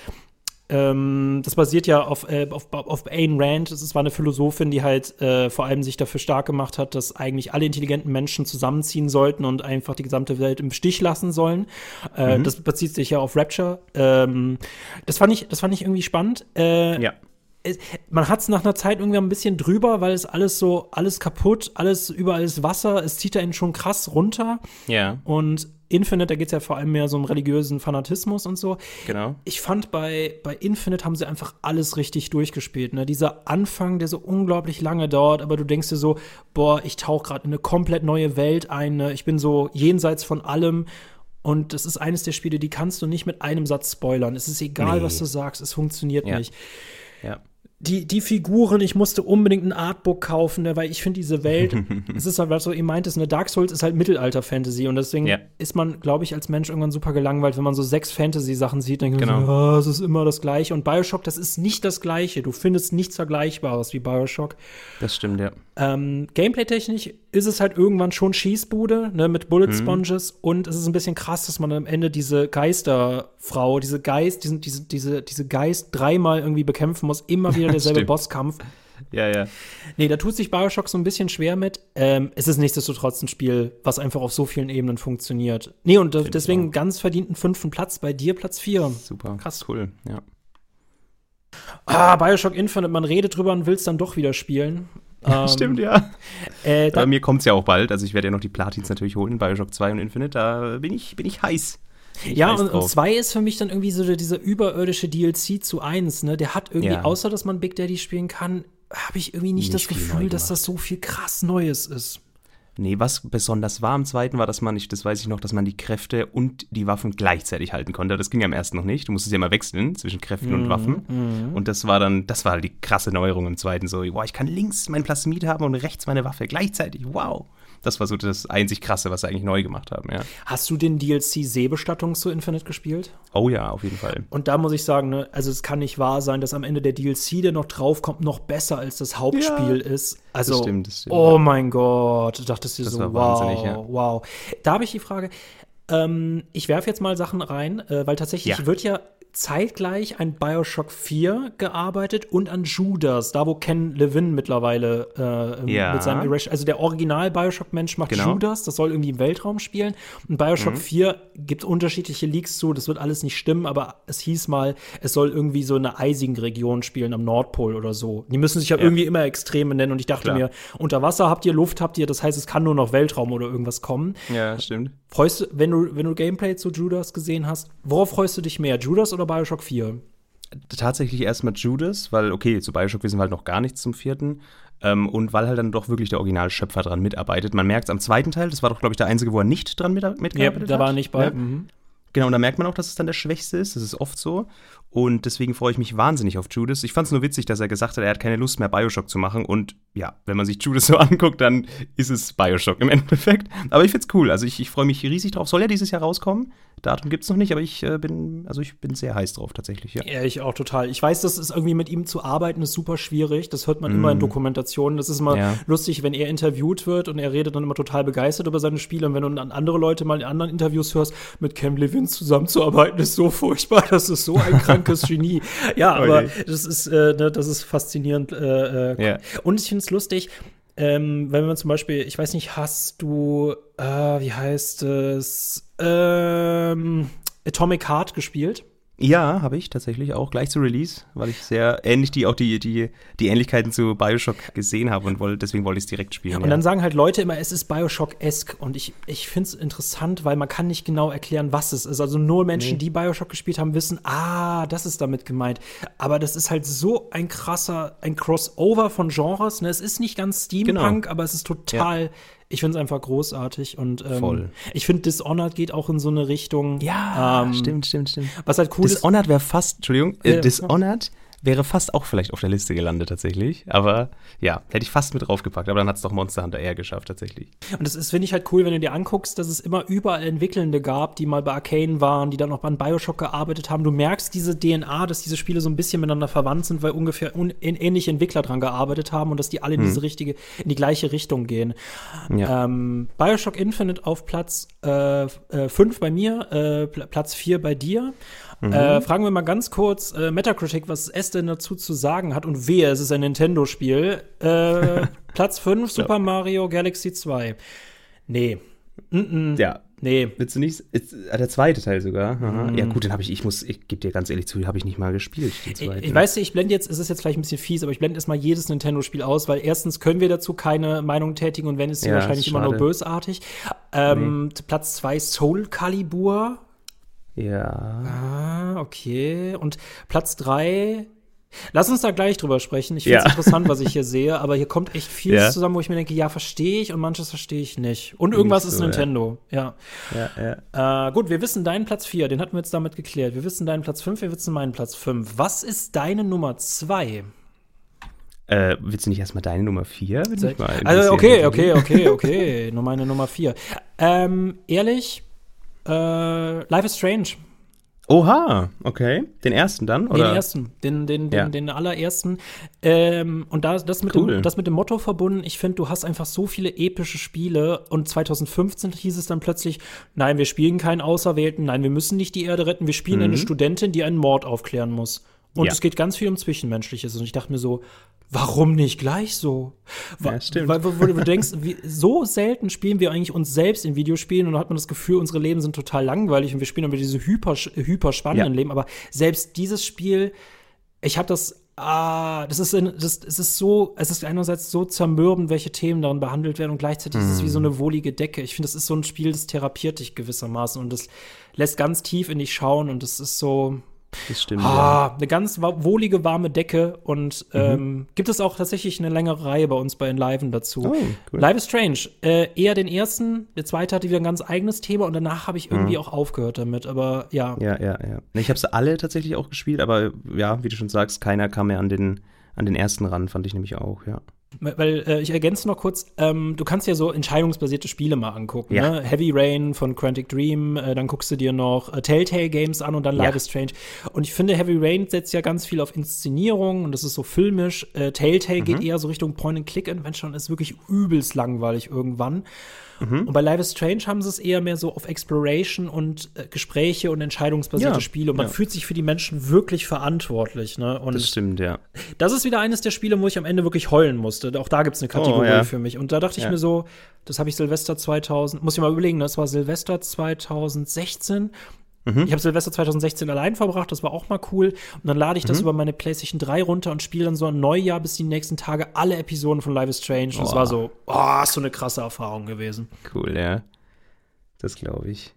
Ähm, das basiert ja auf, äh, auf, auf Ayn Rand. Es war eine Philosophin, die halt äh, vor allem sich dafür stark gemacht hat, dass eigentlich alle intelligenten Menschen zusammenziehen sollten und einfach die gesamte Welt im Stich lassen sollen. Äh, mhm. Das bezieht sich ja auf Rapture. Ähm, das fand ich, das fand ich irgendwie spannend. Äh, ja. Man hat es nach einer Zeit irgendwie ein bisschen drüber, weil es alles so, alles kaputt, alles, überall ist Wasser, es zieht einen schon krass runter. Ja. Und Infinite, da geht es ja vor allem mehr so um religiösen Fanatismus und so. Genau. Ich fand, bei, bei Infinite haben sie einfach alles richtig durchgespielt. Ne? Dieser Anfang, der so unglaublich lange dauert, aber du denkst dir so, boah, ich tauche gerade in eine komplett neue Welt ein. Ne? Ich bin so jenseits von allem. Und das ist eines der Spiele, die kannst du nicht mit einem Satz spoilern. Es ist egal, nee. was du sagst, es funktioniert ja. nicht. Ja. Die, die Figuren, ich musste unbedingt ein Artbook kaufen, ne, weil ich finde diese Welt, es ist halt, was du eben meintest, eine Dark Souls ist halt Mittelalter-Fantasy und deswegen ja. ist man, glaube ich, als Mensch irgendwann super gelangweilt, wenn man so sechs Fantasy-Sachen sieht, dann denkt man genau. so, oh, es ist immer das Gleiche. Und BioShock, das ist nicht das Gleiche. Du findest nichts Vergleichbares wie BioShock. Das stimmt, ja. Ähm, Gameplay-technisch ist es halt irgendwann schon Schießbude, ne, mit Bullet Sponges mhm. und es ist ein bisschen krass, dass man am Ende diese Geisterfrau, diese Geist, diesen, diese, diese, diese Geist dreimal irgendwie bekämpfen muss, immer wieder derselbe Bosskampf. Ja, ja. Nee, da tut sich BioShock so ein bisschen schwer mit. Ähm, es ist nichtsdestotrotz ein Spiel, was einfach auf so vielen Ebenen funktioniert. Nee, und Find deswegen ganz verdienten fünften Platz, bei dir Platz vier. Super. Krass. Cool, ja. Ah, BioShock Infinite, man redet drüber und will es dann doch wieder spielen. Ähm, Stimmt, ja. Äh, Bei mir kommt es ja auch bald. Also ich werde ja noch die Platins natürlich holen, BioShock zwei und Infinite. Da bin ich, bin ich heiß. Bin ich ja, heiß und, und zwei ist für mich dann irgendwie so der, dieser überirdische D L C zu eins. Ne? Der hat irgendwie, ja. außer dass man Big Daddy spielen kann, habe ich irgendwie nicht, nicht das Gefühl, dass das so viel krass Neues ist. Nee, was besonders war am zweiten, war, dass man nicht, das weiß ich noch, dass man die Kräfte und die Waffen gleichzeitig halten konnte. Das ging am ersten noch nicht. Du musstest ja immer wechseln zwischen Kräften mm, und Waffen. Mm. Und das war dann, das war halt die krasse Neuerung im zweiten. So, wow, ich kann links mein Plasmid haben und rechts meine Waffe gleichzeitig. Wow. Das war so das einzig Krasse, was sie eigentlich neu gemacht haben, ja. Hast du den D L C Seebestattung zu Infinite gespielt? Oh ja, auf jeden Fall. Und da muss ich sagen, ne, also es kann nicht wahr sein, dass am Ende der D L C, der noch draufkommt, noch besser als das Hauptspiel ja, ist. Also, das stimmt, das stimmt, oh ja. mein Gott, du dachtest dir das so, war wow, wahnsinnig, ja. wow. Da habe ich die Frage, ähm, ich werfe jetzt mal Sachen rein, äh, weil tatsächlich ja. wird ja zeitgleich an BioShock vier gearbeitet und an Judas, da wo Ken Levine mittlerweile äh, ja. mit seinem Irrational, also der Original BioShock-Mensch macht genau. Judas, das soll irgendwie im Weltraum spielen. Und BioShock mhm. vier gibt es unterschiedliche Leaks zu, das wird alles nicht stimmen, aber es hieß mal, es soll irgendwie so in einer eisigen Region spielen, am Nordpol oder so. Die müssen sich ja, ja. irgendwie immer Extreme nennen und ich dachte Klar. mir, unter Wasser habt ihr, Luft habt ihr, das heißt, es kann nur noch Weltraum oder irgendwas kommen. Ja, stimmt. Freust du, wenn du, wenn du Gameplay zu Judas gesehen hast, worauf freust du dich mehr, Judas oder BioShock vier? Tatsächlich erstmal Judas, weil, okay, zu BioShock wissen wir halt noch gar nichts zum vierten. Ähm, und weil halt dann doch wirklich der Originalschöpfer dran mitarbeitet. Man merkt es am zweiten Teil, das war doch, glaube ich, der einzige, wo er nicht dran mit, mitgearbeitet ja, hat. der war nicht bei. Ja. Mhm. Genau, und da merkt man auch, dass es dann der Schwächste ist. Das ist oft so. Und deswegen freue ich mich wahnsinnig auf Judas. Ich fand es nur witzig, dass er gesagt hat, er hat keine Lust mehr, Bioshock zu machen. Und ja, wenn man sich Judas so anguckt, dann ist es Bioshock im Endeffekt. Aber ich find's cool. Also ich, ich freue mich riesig drauf. Soll ja dieses Jahr rauskommen. Datum gibt's noch nicht, aber ich äh, bin, also ich bin sehr heiß drauf tatsächlich, ja. Ja, ich auch total. Ich weiß, dass es irgendwie mit ihm zu arbeiten ist super schwierig. Das hört man mm. immer in Dokumentationen. Das ist immer ja. lustig, wenn er interviewt wird und er redet dann immer total begeistert über seine Spiele. Und wenn du dann andere Leute mal in anderen Interviews hörst, mit Cam Levin zusammenzuarbeiten, ist so furchtbar. Das ist so ein krankes Genie. Ja, aber okay. das ist, äh, ne, das ist faszinierend. Äh, äh, ja. Und ich finde es lustig, ähm, wenn man zum Beispiel, ich weiß nicht, hast du, äh, wie heißt es, ähm, Atomic Heart gespielt? Ja, habe ich tatsächlich auch gleich zu Release, weil ich sehr ähnlich die auch die die die Ähnlichkeiten zu BioShock gesehen habe und wollte deswegen wollte ich es direkt spielen. Und ja. dann sagen halt Leute immer, es ist BioShock-esque und ich ich finde es interessant, weil man kann nicht genau erklären, was es ist. Also nur Menschen, nee. die BioShock gespielt haben, wissen, ah, das ist damit gemeint. Aber das ist halt so ein krasser ein Crossover von Genres. Ne? Es ist nicht ganz Steampunk, genau. aber es ist total ja. Ich finde es einfach großartig und ähm, Voll. ich finde, Dishonored geht auch in so eine Richtung. Ja, ähm, stimmt, stimmt, stimmt. Was halt cool ist. Dishonored wäre fast, Entschuldigung, äh, ja, Dishonored wäre fast auch vielleicht auf der Liste gelandet tatsächlich. Aber ja, hätte ich fast mit draufgepackt. Aber dann hat es doch Monster Hunter eher geschafft tatsächlich. Und das ist, finde ich halt cool, wenn du dir anguckst, dass es immer überall Entwickelnde gab, die mal bei Arcane waren, die dann auch an BioShock gearbeitet haben. Du merkst diese D N A, dass diese Spiele so ein bisschen miteinander verwandt sind, weil ungefähr un- ähnliche Entwickler dran gearbeitet haben und dass die alle in hm. diese richtige, in die gleiche Richtung gehen. Ja. Ähm, BioShock Infinite auf Platz fünf äh, bei mir, äh, Platz vier bei dir. Mhm. Äh, fragen wir mal ganz kurz äh, Metacritic, was es denn dazu zu sagen hat und wehe, es ist ein Nintendo-Spiel. Äh, Platz fünf, Super ja. Mario Galaxy zwei. Nee. Mm-mm. Ja. Nee. Willst du nicht? Ist, der zweite Teil sogar. Mhm. Ja, gut, den habe ich, ich muss, ich gebe dir ganz ehrlich zu, habe ich nicht mal gespielt. Ich, ich weiß nicht, ich blende jetzt, es ist jetzt vielleicht ein bisschen fies, aber ich blende erstmal jedes Nintendo-Spiel aus, weil erstens können wir dazu keine Meinung tätigen und wenn, ist sie ja, wahrscheinlich immer nur bösartig. Ähm, nee. Platz zwei, Soul Calibur. Ja. Ah, okay. Und Platz drei, lass uns da gleich drüber sprechen. Ich finde es ja. interessant, was ich hier sehe, aber hier kommt echt viel ja. zusammen, wo ich mir denke, ja, verstehe ich und manches verstehe ich nicht. Und irgendwas nicht so, ist Nintendo, ja. ja. ja, ja. Äh, gut, wir wissen deinen Platz vier, den hatten wir jetzt damit geklärt. Wir wissen deinen Platz fünf, wir wissen meinen Platz fünf. Was ist deine Nummer zwei? Äh, willst du nicht erstmal deine Nummer vier? Also, okay, okay, okay, okay. Nur meine Nummer vier. Ähm, ehrlich, Äh, Life is Strange. Oha, okay. Den ersten dann, oder? Den ersten, den, den, den, ja. den allerersten. Ähm, und da, das, mit cool. dem, das mit dem Motto verbunden, ich finde, du hast einfach so viele epische Spiele und zwanzig fünfzehn hieß es dann plötzlich, nein, wir spielen keinen Auserwählten, nein, wir müssen nicht die Erde retten, wir spielen mhm. eine Studentin, die einen Mord aufklären muss. Und ja. es geht ganz viel um Zwischenmenschliches. Und ich dachte mir so, warum nicht gleich so? Ja, stimmt. Weil, weil du denkst, wie, so selten spielen wir eigentlich uns selbst in Videospielen und dann hat man das Gefühl, unsere Leben sind total langweilig und wir spielen aber diese hyper, hyper spannenden ja. Leben. Aber selbst dieses Spiel, ich habe das, ah, das ist, das, es ist so, es ist einerseits so zermürbend, welche Themen darin behandelt werden und gleichzeitig mm. ist es wie so eine wohlige Decke. Ich finde, das ist so ein Spiel, das therapiert dich gewissermaßen und das lässt ganz tief in dich schauen und das ist so. Das stimmt. Ah, ja. Eine ganz wohlige, warme Decke. Und mhm. ähm, gibt es auch tatsächlich eine längere Reihe bei uns bei Enliven dazu. Oh, cool. Life is Strange. Äh, eher den ersten. Der zweite hatte wieder ein ganz eigenes Thema. Und danach habe ich irgendwie mhm. auch aufgehört damit. Aber ja. Ja, ja, ja. Ich habe sie alle tatsächlich auch gespielt. Aber ja, wie du schon sagst, keiner kam mehr an den, an den ersten ran. Fand ich nämlich auch, ja. Weil, äh, ich ergänze noch kurz, ähm, du kannst ja so entscheidungsbasierte Spiele mal angucken, ja. ne? Heavy Rain von Quantic Dream, äh, dann guckst du dir noch äh, Telltale Games an und dann Life ja. is Strange. Und ich finde, Heavy Rain setzt ja ganz viel auf Inszenierung und das ist so filmisch. Äh, Telltale mhm. geht eher so Richtung Point-and-Click-Adventure und ist wirklich übelst langweilig irgendwann. Mhm. Und bei Life is Strange haben sie es eher mehr so auf Exploration und äh, Gespräche und entscheidungsbasierte ja. Spiele. Und man ja. fühlt sich für die Menschen wirklich verantwortlich. Ne? Und das stimmt, ja. Das ist wieder eines der Spiele, wo ich am Ende wirklich heulen musste. Auch da gibt es eine Kategorie oh, ja. für mich. Und da dachte ich ja. mir so, das habe ich Silvester zweitausend, muss ich mal überlegen, das war Silvester zwanzig sechzehn. Mhm. Ich habe Silvester zwanzig sechzehn allein verbracht, das war auch mal cool. Und dann lade ich das mhm. über meine PlayStation drei runter und spiele dann so ein Neujahr bis die nächsten Tage alle Episoden von Life is Strange. Und es war so, oh, ist so eine krasse Erfahrung gewesen. Cool, ja. Das glaube ich.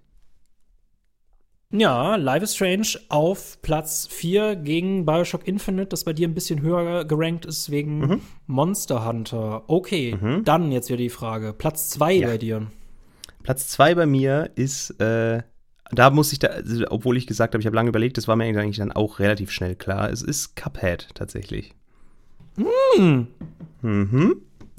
Ja, Life is Strange auf Platz vier gegen BioShock Infinite, das bei dir ein bisschen höher gerankt ist wegen mhm. Monster Hunter. Okay, mhm. dann jetzt wieder die Frage. Platz zwei ja. bei dir. Platz zwei bei mir ist äh Da muss ich da, also, obwohl ich gesagt habe, ich habe lange überlegt, das war mir eigentlich dann auch relativ schnell klar. Es ist Cuphead tatsächlich. Mm. Mhm.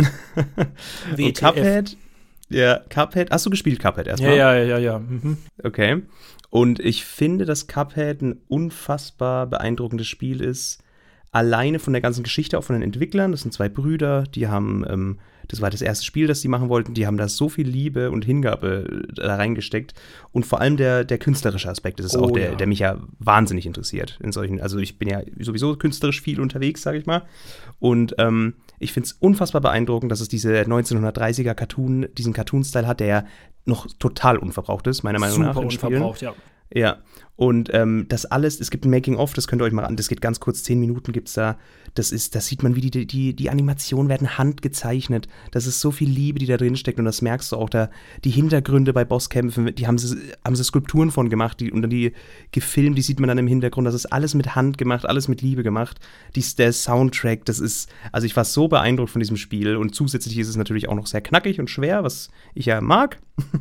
Und Cuphead, ja, Cuphead, hast du gespielt Cuphead erstmal? Ja, ja, ja, ja. Mhm. Okay. Und ich finde, dass Cuphead ein unfassbar beeindruckendes Spiel ist. Alleine von der ganzen Geschichte, auch von den Entwicklern. Das sind zwei Brüder, die haben, ähm, das war das erste Spiel, das die machen wollten. Die haben da so viel Liebe und Hingabe da reingesteckt. Und vor allem der, der künstlerische Aspekt, das ist Oh, auch der, ja. der mich ja wahnsinnig interessiert. In solchen, also ich bin ja sowieso künstlerisch viel unterwegs, sag ich mal. Und ähm, ich finde es unfassbar beeindruckend, dass es diese neunzehnhundertdreißiger Cartoon, diesen Cartoon-Style hat, der ja noch total unverbraucht ist, meiner Meinung nach. Super unverbraucht, ja. Ja, und ähm, das alles, es gibt ein Making-of, das könnt ihr euch mal an, das geht ganz kurz, zehn Minuten gibt's da, das ist, das sieht man, wie die, die, die Animationen werden handgezeichnet, das ist so viel Liebe, die da drin steckt und das merkst du auch, da die Hintergründe bei Bosskämpfen, die haben sie, haben sie Skulpturen von gemacht, die, und dann die gefilmt, die sieht man dann im Hintergrund, das ist alles mit Hand gemacht, alles mit Liebe gemacht, die, der Soundtrack, das ist, also ich war so beeindruckt von diesem Spiel und zusätzlich ist es natürlich auch noch sehr knackig und schwer, was ich ja mag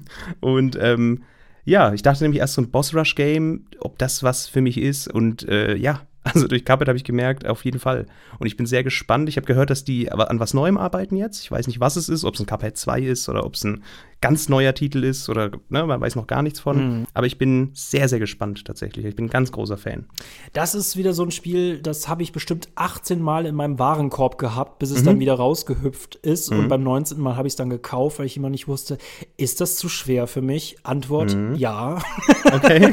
und, ähm, ja, ich dachte nämlich erst so ein Boss-Rush-Game, ob das was für mich ist. Und äh, ja, also durch Cuphead habe ich gemerkt, auf jeden Fall. Und ich bin sehr gespannt. Ich habe gehört, dass die an was Neuem arbeiten jetzt. Ich weiß nicht, was es ist, ob es ein Cuphead zwei ist oder ob es ein ganz neuer Titel ist oder ne, man weiß noch gar nichts von. Mhm. Aber ich bin sehr, sehr gespannt tatsächlich. Ich bin ein ganz großer Fan. Das ist wieder so ein Spiel, das habe ich bestimmt achtzehn Mal in meinem Warenkorb gehabt, bis es Mhm. dann wieder rausgehüpft ist. Mhm. Und beim neunzehnten Mal habe ich es dann gekauft, weil ich immer nicht wusste, ist das zu schwer für mich? Antwort, Mhm. ja. Okay.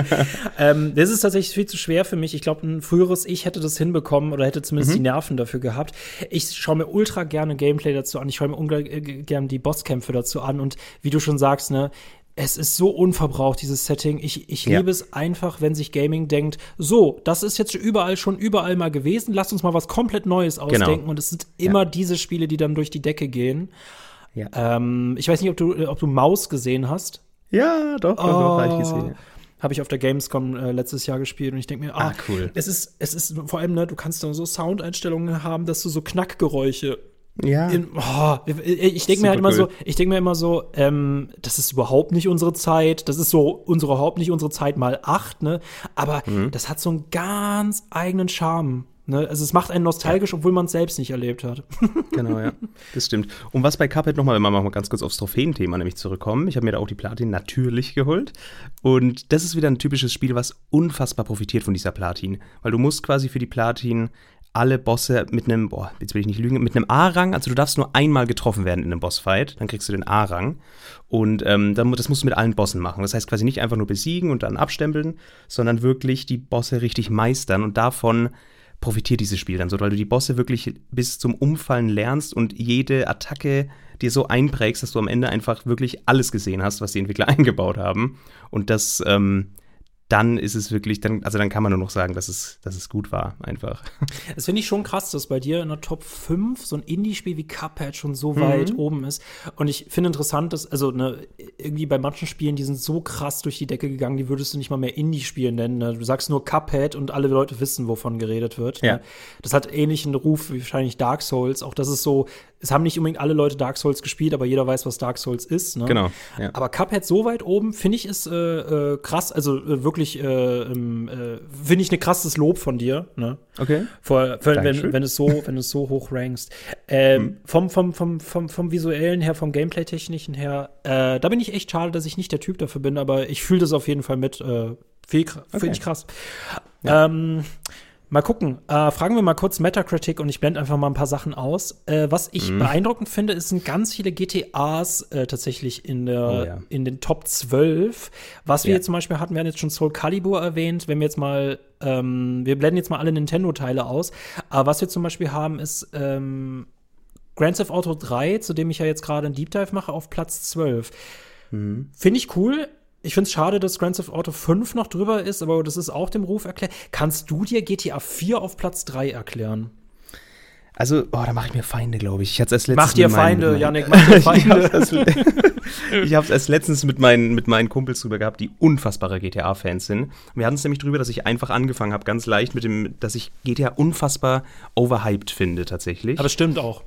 ähm, das ist tatsächlich viel zu schwer für mich. Ich glaube, ein früheres Ich hätte das hinbekommen oder hätte zumindest Mhm. die Nerven dafür gehabt. Ich schaue mir ultra gerne Gameplay dazu an. Ich schaue mir unglaublich äh, gerne die Bosskämpfe dazu an. Und wie du schon sagst, ne, es ist so unverbraucht, dieses Setting. Ich, ich Ja. liebe es einfach, wenn sich Gaming denkt, so, das ist jetzt überall schon überall mal gewesen, lasst uns mal was komplett Neues ausdenken. Genau. Und es sind immer Ja. diese Spiele, die dann durch die Decke gehen. Ja. Ähm, ich weiß nicht, ob du, ob du Maus gesehen hast. Ja, doch, doch, doch, habe ich gesehen. Habe ich auf der Gamescom äh, letztes Jahr gespielt und ich denke mir, ah, Ah, cool. Es ist, es ist vor allem, ne, du kannst dann so Soundeinstellungen haben, dass du so Knackgeräusche Ja. in, oh, ich denke mir halt Super immer so, cool. ich denke mir immer so, ähm, das ist überhaupt nicht unsere Zeit, das ist so unsere überhaupt nicht unsere Zeit mal acht, ne? Aber Mhm. das hat so einen ganz eigenen Charme. Ne? Also es macht einen nostalgisch, obwohl man es selbst nicht erlebt hat. Genau, ja. Das stimmt. Und was bei Cuphead nochmal, wenn wir mal ganz kurz aufs Trophäenthema nämlich zurückkommen, ich habe mir da auch die Platin natürlich geholt. Und das ist wieder ein typisches Spiel, was unfassbar profitiert von dieser Platin. Weil du musst quasi für die Platin alle Bosse mit einem, boah, jetzt will ich nicht lügen, mit einem A-Rang, also du darfst nur einmal getroffen werden in einem Bossfight, dann kriegst du den A-Rang. Und ähm, dann, das musst du mit allen Bossen machen. Das heißt quasi nicht einfach nur besiegen und dann abstempeln, sondern wirklich die Bosse richtig meistern und davon profitiert dieses Spiel dann so, weil du die Bosse wirklich bis zum Umfallen lernst und jede Attacke dir so einprägst, dass du am Ende einfach wirklich alles gesehen hast, was die Entwickler eingebaut haben. Und das, ähm, dann ist es wirklich, dann, also dann kann man nur noch sagen, dass es, dass es gut war, einfach. Das finde ich schon krass, dass bei dir in der Top fünf so ein Indie-Spiel wie Cuphead schon so weit Mhm. oben ist. Und ich finde interessant, dass, also ne, irgendwie bei manchen Spielen, die sind so krass durch die Decke gegangen, die würdest du nicht mal mehr Indie-Spiele nennen. Ne? Du sagst nur Cuphead und alle Leute wissen, wovon geredet wird. Ja. Ne? Das hat ähnlichen Ruf wie wahrscheinlich Dark Souls. Auch das ist so, es haben nicht unbedingt alle Leute Dark Souls gespielt, aber jeder weiß, was Dark Souls ist. Ne? Genau. Ja. Aber Cuphead so weit oben, finde ich, ist äh, äh, krass, also äh, wirklich, äh, ähm, äh, finde ich ein krasses Lob von dir, ne? Okay. Vor, für, wenn, Dankeschön. wenn es so, wenn es so hoch rankst. Ähm, vom, vom, vom, vom, vom visuellen her, vom Gameplay-technischen her, äh, da bin ich echt schade, dass ich nicht der Typ dafür bin, aber ich fühle das auf jeden Fall mit. Äh, Finde Okay. ich krass. Ja. Ähm, mal gucken. Äh, fragen wir mal kurz Metacritic und ich blende einfach mal ein paar Sachen aus. Äh, was ich Mhm. beeindruckend finde, ist, sind ganz viele G T As äh, tatsächlich in, der, Oh ja. in den Top zwölf. Was wir Ja. jetzt zum Beispiel hatten, wir hatten jetzt schon Soul Calibur erwähnt. Wenn wir jetzt mal, ähm, wir blenden jetzt mal alle Nintendo-Teile aus. Aber was wir zum Beispiel haben, ist ähm, Grand Theft Auto drei, zu dem ich ja jetzt gerade einen Deep Dive mache, auf Platz zwölf. Mhm. Finde ich cool. Ich finde es schade, dass Grand Theft Auto fünf noch drüber ist, aber das ist auch dem Ruf erklärt. Kannst du dir G T A vier auf Platz drei erklären? Also, oh, da mache ich mir Feinde, glaube ich. Ich hatte es erst letztens Mach dir mit meinen- Feinde, mit meinen- Yannick, mach dir ich Feinde. hab's erst, ich hab's erst letztens mit meinen, mit meinen Kumpels drüber gehabt, die unfassbare G T A-Fans sind. Wir hatten es nämlich drüber, dass ich einfach angefangen habe, ganz leicht mit dem, dass ich G T A unfassbar overhyped finde, tatsächlich. Aber es stimmt auch.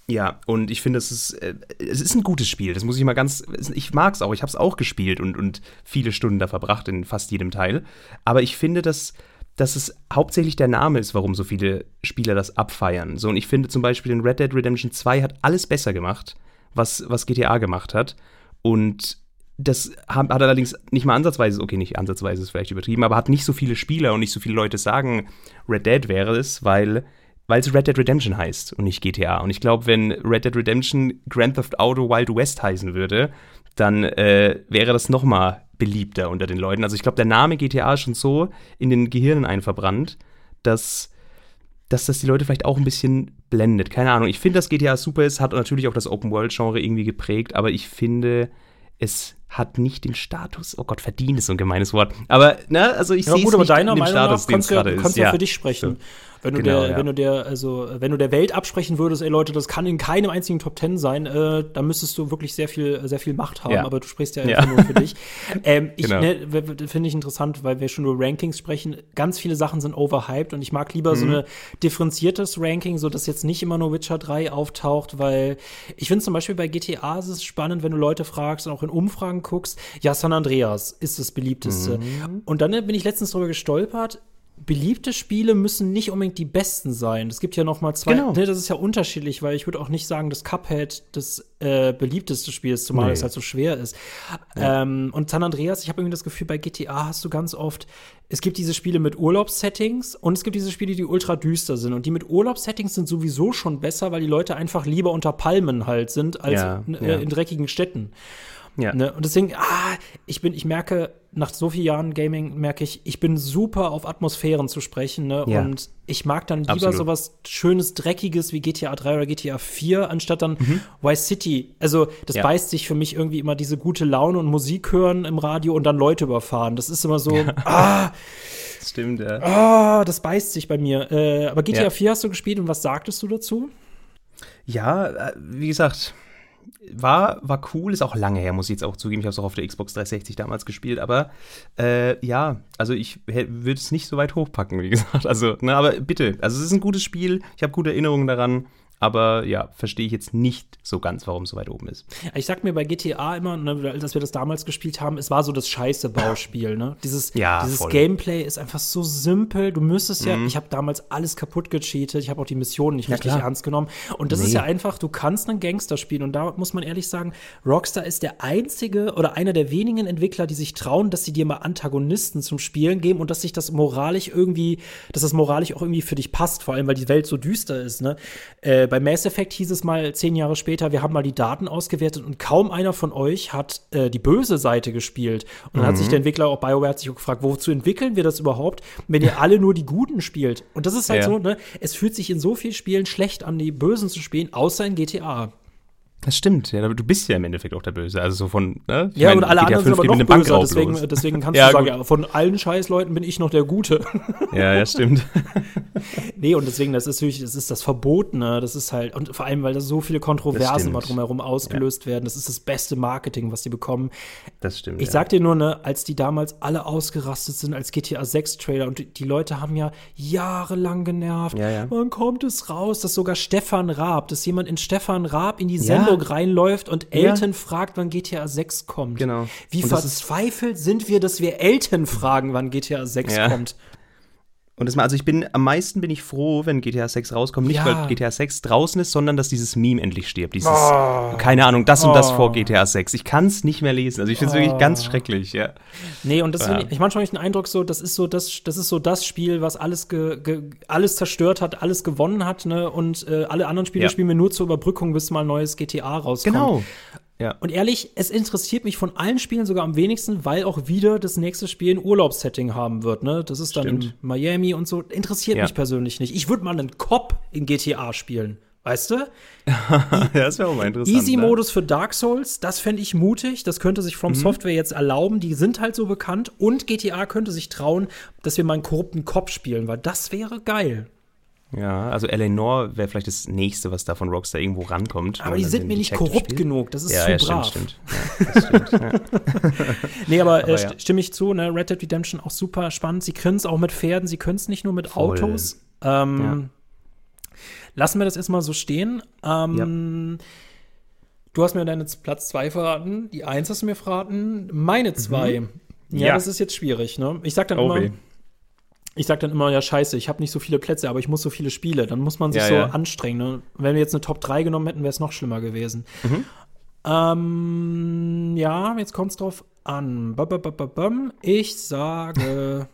Ja, und ich finde, es ist, äh, es ist ein gutes Spiel. Das muss ich mal ganz. Ich mag es auch. Ich habe es auch gespielt und, und viele Stunden da verbracht in fast jedem Teil. Aber ich finde, dass, dass es hauptsächlich der Name ist, warum so viele Spieler das abfeiern. So, und ich finde zum Beispiel in Red Dead Redemption zwei hat alles besser gemacht, was, was G T A gemacht hat. Und das hat, hat allerdings nicht mal ansatzweise, okay, nicht ansatzweise ist vielleicht übertrieben, aber hat nicht so viele Spieler und nicht so viele Leute sagen, Red Dead wäre es, weil. Weil es Red Dead Redemption heißt und nicht G T A. Und ich glaube, wenn Red Dead Redemption Grand Theft Auto Wild West heißen würde, dann äh, wäre das noch mal beliebter unter den Leuten. Also ich glaube, der Name G T A ist schon so in den Gehirnen einverbrannt, dass, dass das die Leute vielleicht auch ein bisschen blendet. Keine Ahnung. Ich finde, dass G T A super ist, hat natürlich auch das Open-World-Genre irgendwie geprägt, aber ich finde, es hat nicht den Status, oh Gott, verdient ist so ein gemeines Wort. Aber, ne, also ich ja, sehe es nicht in dem Status, den es gerade ist. Du kannst ja für dich sprechen. So. Wenn du, Genau, der, ja. wenn du der, also wenn du der Welt absprechen würdest, ey Leute, das kann in keinem einzigen Top Ten sein, äh, da müsstest du wirklich sehr viel, sehr viel Macht haben, Ja. aber du sprichst ja, Ja. einfach nur für dich. ähm, ich Genau. ne, finde ich interessant, weil wir schon über Rankings sprechen. Ganz viele Sachen sind overhyped und ich mag lieber Mhm. so eine differenziertes Ranking, so dass jetzt nicht immer nur Witcher drei auftaucht, weil ich finde zum Beispiel bei G T A ist es spannend, wenn du Leute fragst und auch in Umfragen guckst, ja, San Andreas ist das beliebteste. Mhm. Und dann ne, bin ich letztens drüber gestolpert. Beliebte Spiele müssen nicht unbedingt die besten sein. Es gibt ja noch mal zwei, Genau. ne, das ist ja unterschiedlich, weil ich würde auch nicht sagen, dass Cuphead das äh, beliebteste Spiel ist, zumal Nee. es halt so schwer ist. Ja. Ähm, und San Andreas, ich habe irgendwie das Gefühl, bei G T A hast du ganz oft, es gibt diese Spiele mit Urlaubssettings und es gibt diese Spiele, die ultra düster sind. Und die mit Urlaubssettings sind sowieso schon besser, weil die Leute einfach lieber unter Palmen halt sind, als Ja, in, ja. äh, in dreckigen Städten. Ja. Ne? Und deswegen, ah, ich bin, ich merke, nach so vielen Jahren Gaming merke ich, ich bin super auf Atmosphären zu sprechen, ne? Ja. Und ich mag dann lieber Absolut. sowas Schönes, Dreckiges wie G T A drei oder G T A vier, anstatt dann Mhm. Vice City. Also, das Ja. beißt sich für mich irgendwie immer diese gute Laune und Musik hören im Radio und dann Leute überfahren. Das ist immer so, ah, Stimmt, ja. ah, das beißt sich bei mir. Äh, aber G T A Ja. vier hast du gespielt und was sagtest du dazu? Ja, äh, wie gesagt, war, war cool, ist auch lange her, muss ich jetzt auch zugeben. Ich habe es auch auf der Xbox dreihundertsechzig damals gespielt, aber äh, ja, also ich würde es nicht so weit hochpacken, wie gesagt. Also, ne, aber bitte, also es ist ein gutes Spiel, ich habe gute Erinnerungen daran, aber ja, verstehe ich jetzt nicht so ganz, warum es so weit oben ist. Ich sag mir bei G T A immer, ne, als wir das damals gespielt haben, es war so das scheiße Bauspiel, ne? Dieses, Ja, dieses voll. Gameplay ist einfach so simpel. Du müsstest ja, Mhm. ich habe damals alles kaputt gecheatet, ich habe auch die Missionen nicht Ja, richtig klar. ernst genommen. Und das Nee. ist ja einfach, du kannst einen Gangster spielen. Und da muss man ehrlich sagen, Rockstar ist der einzige oder einer der wenigen Entwickler, die sich trauen, dass sie dir mal Antagonisten zum Spielen geben und dass sich das moralisch irgendwie, dass das moralisch auch irgendwie für dich passt, vor allem weil die Welt so düster ist, ne? Äh, bei Mass Effect hieß es mal zehn Jahre später, wir haben mal die Daten ausgewertet und kaum einer von euch hat äh, die böse Seite gespielt. Und dann hat sich der Entwickler, auch BioWare, hat sich auch gefragt, wozu entwickeln wir das überhaupt, wenn ihr alle nur die Guten spielt? Und das ist halt Ja. so, ne, es fühlt sich in so vielen Spielen schlecht an, die Bösen zu spielen, außer in G T A. Das stimmt, ja, du bist ja im Endeffekt auch der Böse, also so von, ne? Ich Ja, mein, und alle G T A anderen sind fünf aber geht noch mit einem böser, Bankraub deswegen, los. deswegen kannst Ja, du sagen, gut. ja, von allen Scheißleuten bin ich noch der Gute. Ja, ja, stimmt. Nee, und deswegen, das ist natürlich, das ist das Verbotene, das ist halt, und vor allem, weil da so viele Das Kontroversen stimmt. immer drumherum ausgelöst werden, das ist das beste Marketing, was die bekommen. Das stimmt. Ich ja. sag dir nur, ne, als die damals alle ausgerastet sind als G T A sechs Trailer und die, die Leute haben ja jahrelang genervt. Ja, ja. Wann kommt es raus, dass sogar Stefan Raab, dass jemand in Stefan Raab in die Ja. Sendung reinläuft und Ja. Elton fragt, wann G T A sechs kommt. Genau. Wie Und das ist- verzweifelt sind wir, dass wir Elton fragen, wann G T A sechs Ja. kommt. Und das mal, also ich bin, am meisten bin ich froh, wenn G T A sechs rauskommt. Nicht, Ja. weil G T A sechs draußen ist, sondern dass dieses Meme endlich stirbt. Dieses, Oh. keine Ahnung, das und das Oh. vor G T A sechs. Ich kann es nicht mehr lesen. Also ich finde es Oh. wirklich ganz schrecklich, ja. Nee, und das Ja. find ich, ich manchmal habe ich den Eindruck so, das ist so das, das ist so das Spiel, was alles ge, ge, alles zerstört hat, alles gewonnen hat, ne? Und äh, alle anderen Spiele Ja. spielen wir nur zur Überbrückung, bis mal ein neues G T A rauskommt. Genau. Ja. Und ehrlich, es interessiert mich von allen Spielen sogar am wenigsten, weil auch wieder das nächste Spiel ein Urlaubssetting haben wird, ne? Das ist dann Stimmt. in Miami und so. Interessiert Ja. mich persönlich nicht. Ich würde mal einen Cop in G T A spielen. Weißt du? Ja, das wäre auch mal interessant. Easy-Modus für Dark Souls, das fände ich mutig. Das könnte sich From Mhm. Software jetzt erlauben. Die sind halt so bekannt. Und G T A könnte sich trauen, dass wir mal einen korrupten Cop spielen, weil das wäre geil. Ne? Ja, also Eleanor wäre vielleicht das Nächste, was da von Rockstar irgendwo rankommt. Aber die Wenn sind man mir den nicht Detective korrupt spielt. genug. Das ist Ja, zu ja, brav. stimmt, stimmt. Ja, das stimmt ja. Nee, aber, Aber äh, ja. st- stimme ich zu, ne? Red Dead Redemption auch super spannend. Sie können es auch mit Pferden, sie können es nicht nur mit Voll. Autos. Ähm, Lassen wir das erstmal so stehen. Ähm, ja. Du hast mir deine Platz zwei verraten, die eins hast du mir verraten, meine zwei. Mhm. Ja, ja, das ist jetzt schwierig, ne? Ich sag dann oh, immer, weh. ich sag dann immer, ja scheiße, ich habe nicht so viele Plätze, aber ich muss so viele Spiele. Dann muss man sich ja, so ja. anstrengen. Ne? Wenn wir jetzt eine Top drei genommen hätten, wäre es noch schlimmer gewesen. Mhm. Ähm, ja, jetzt kommt's drauf an. Ich sage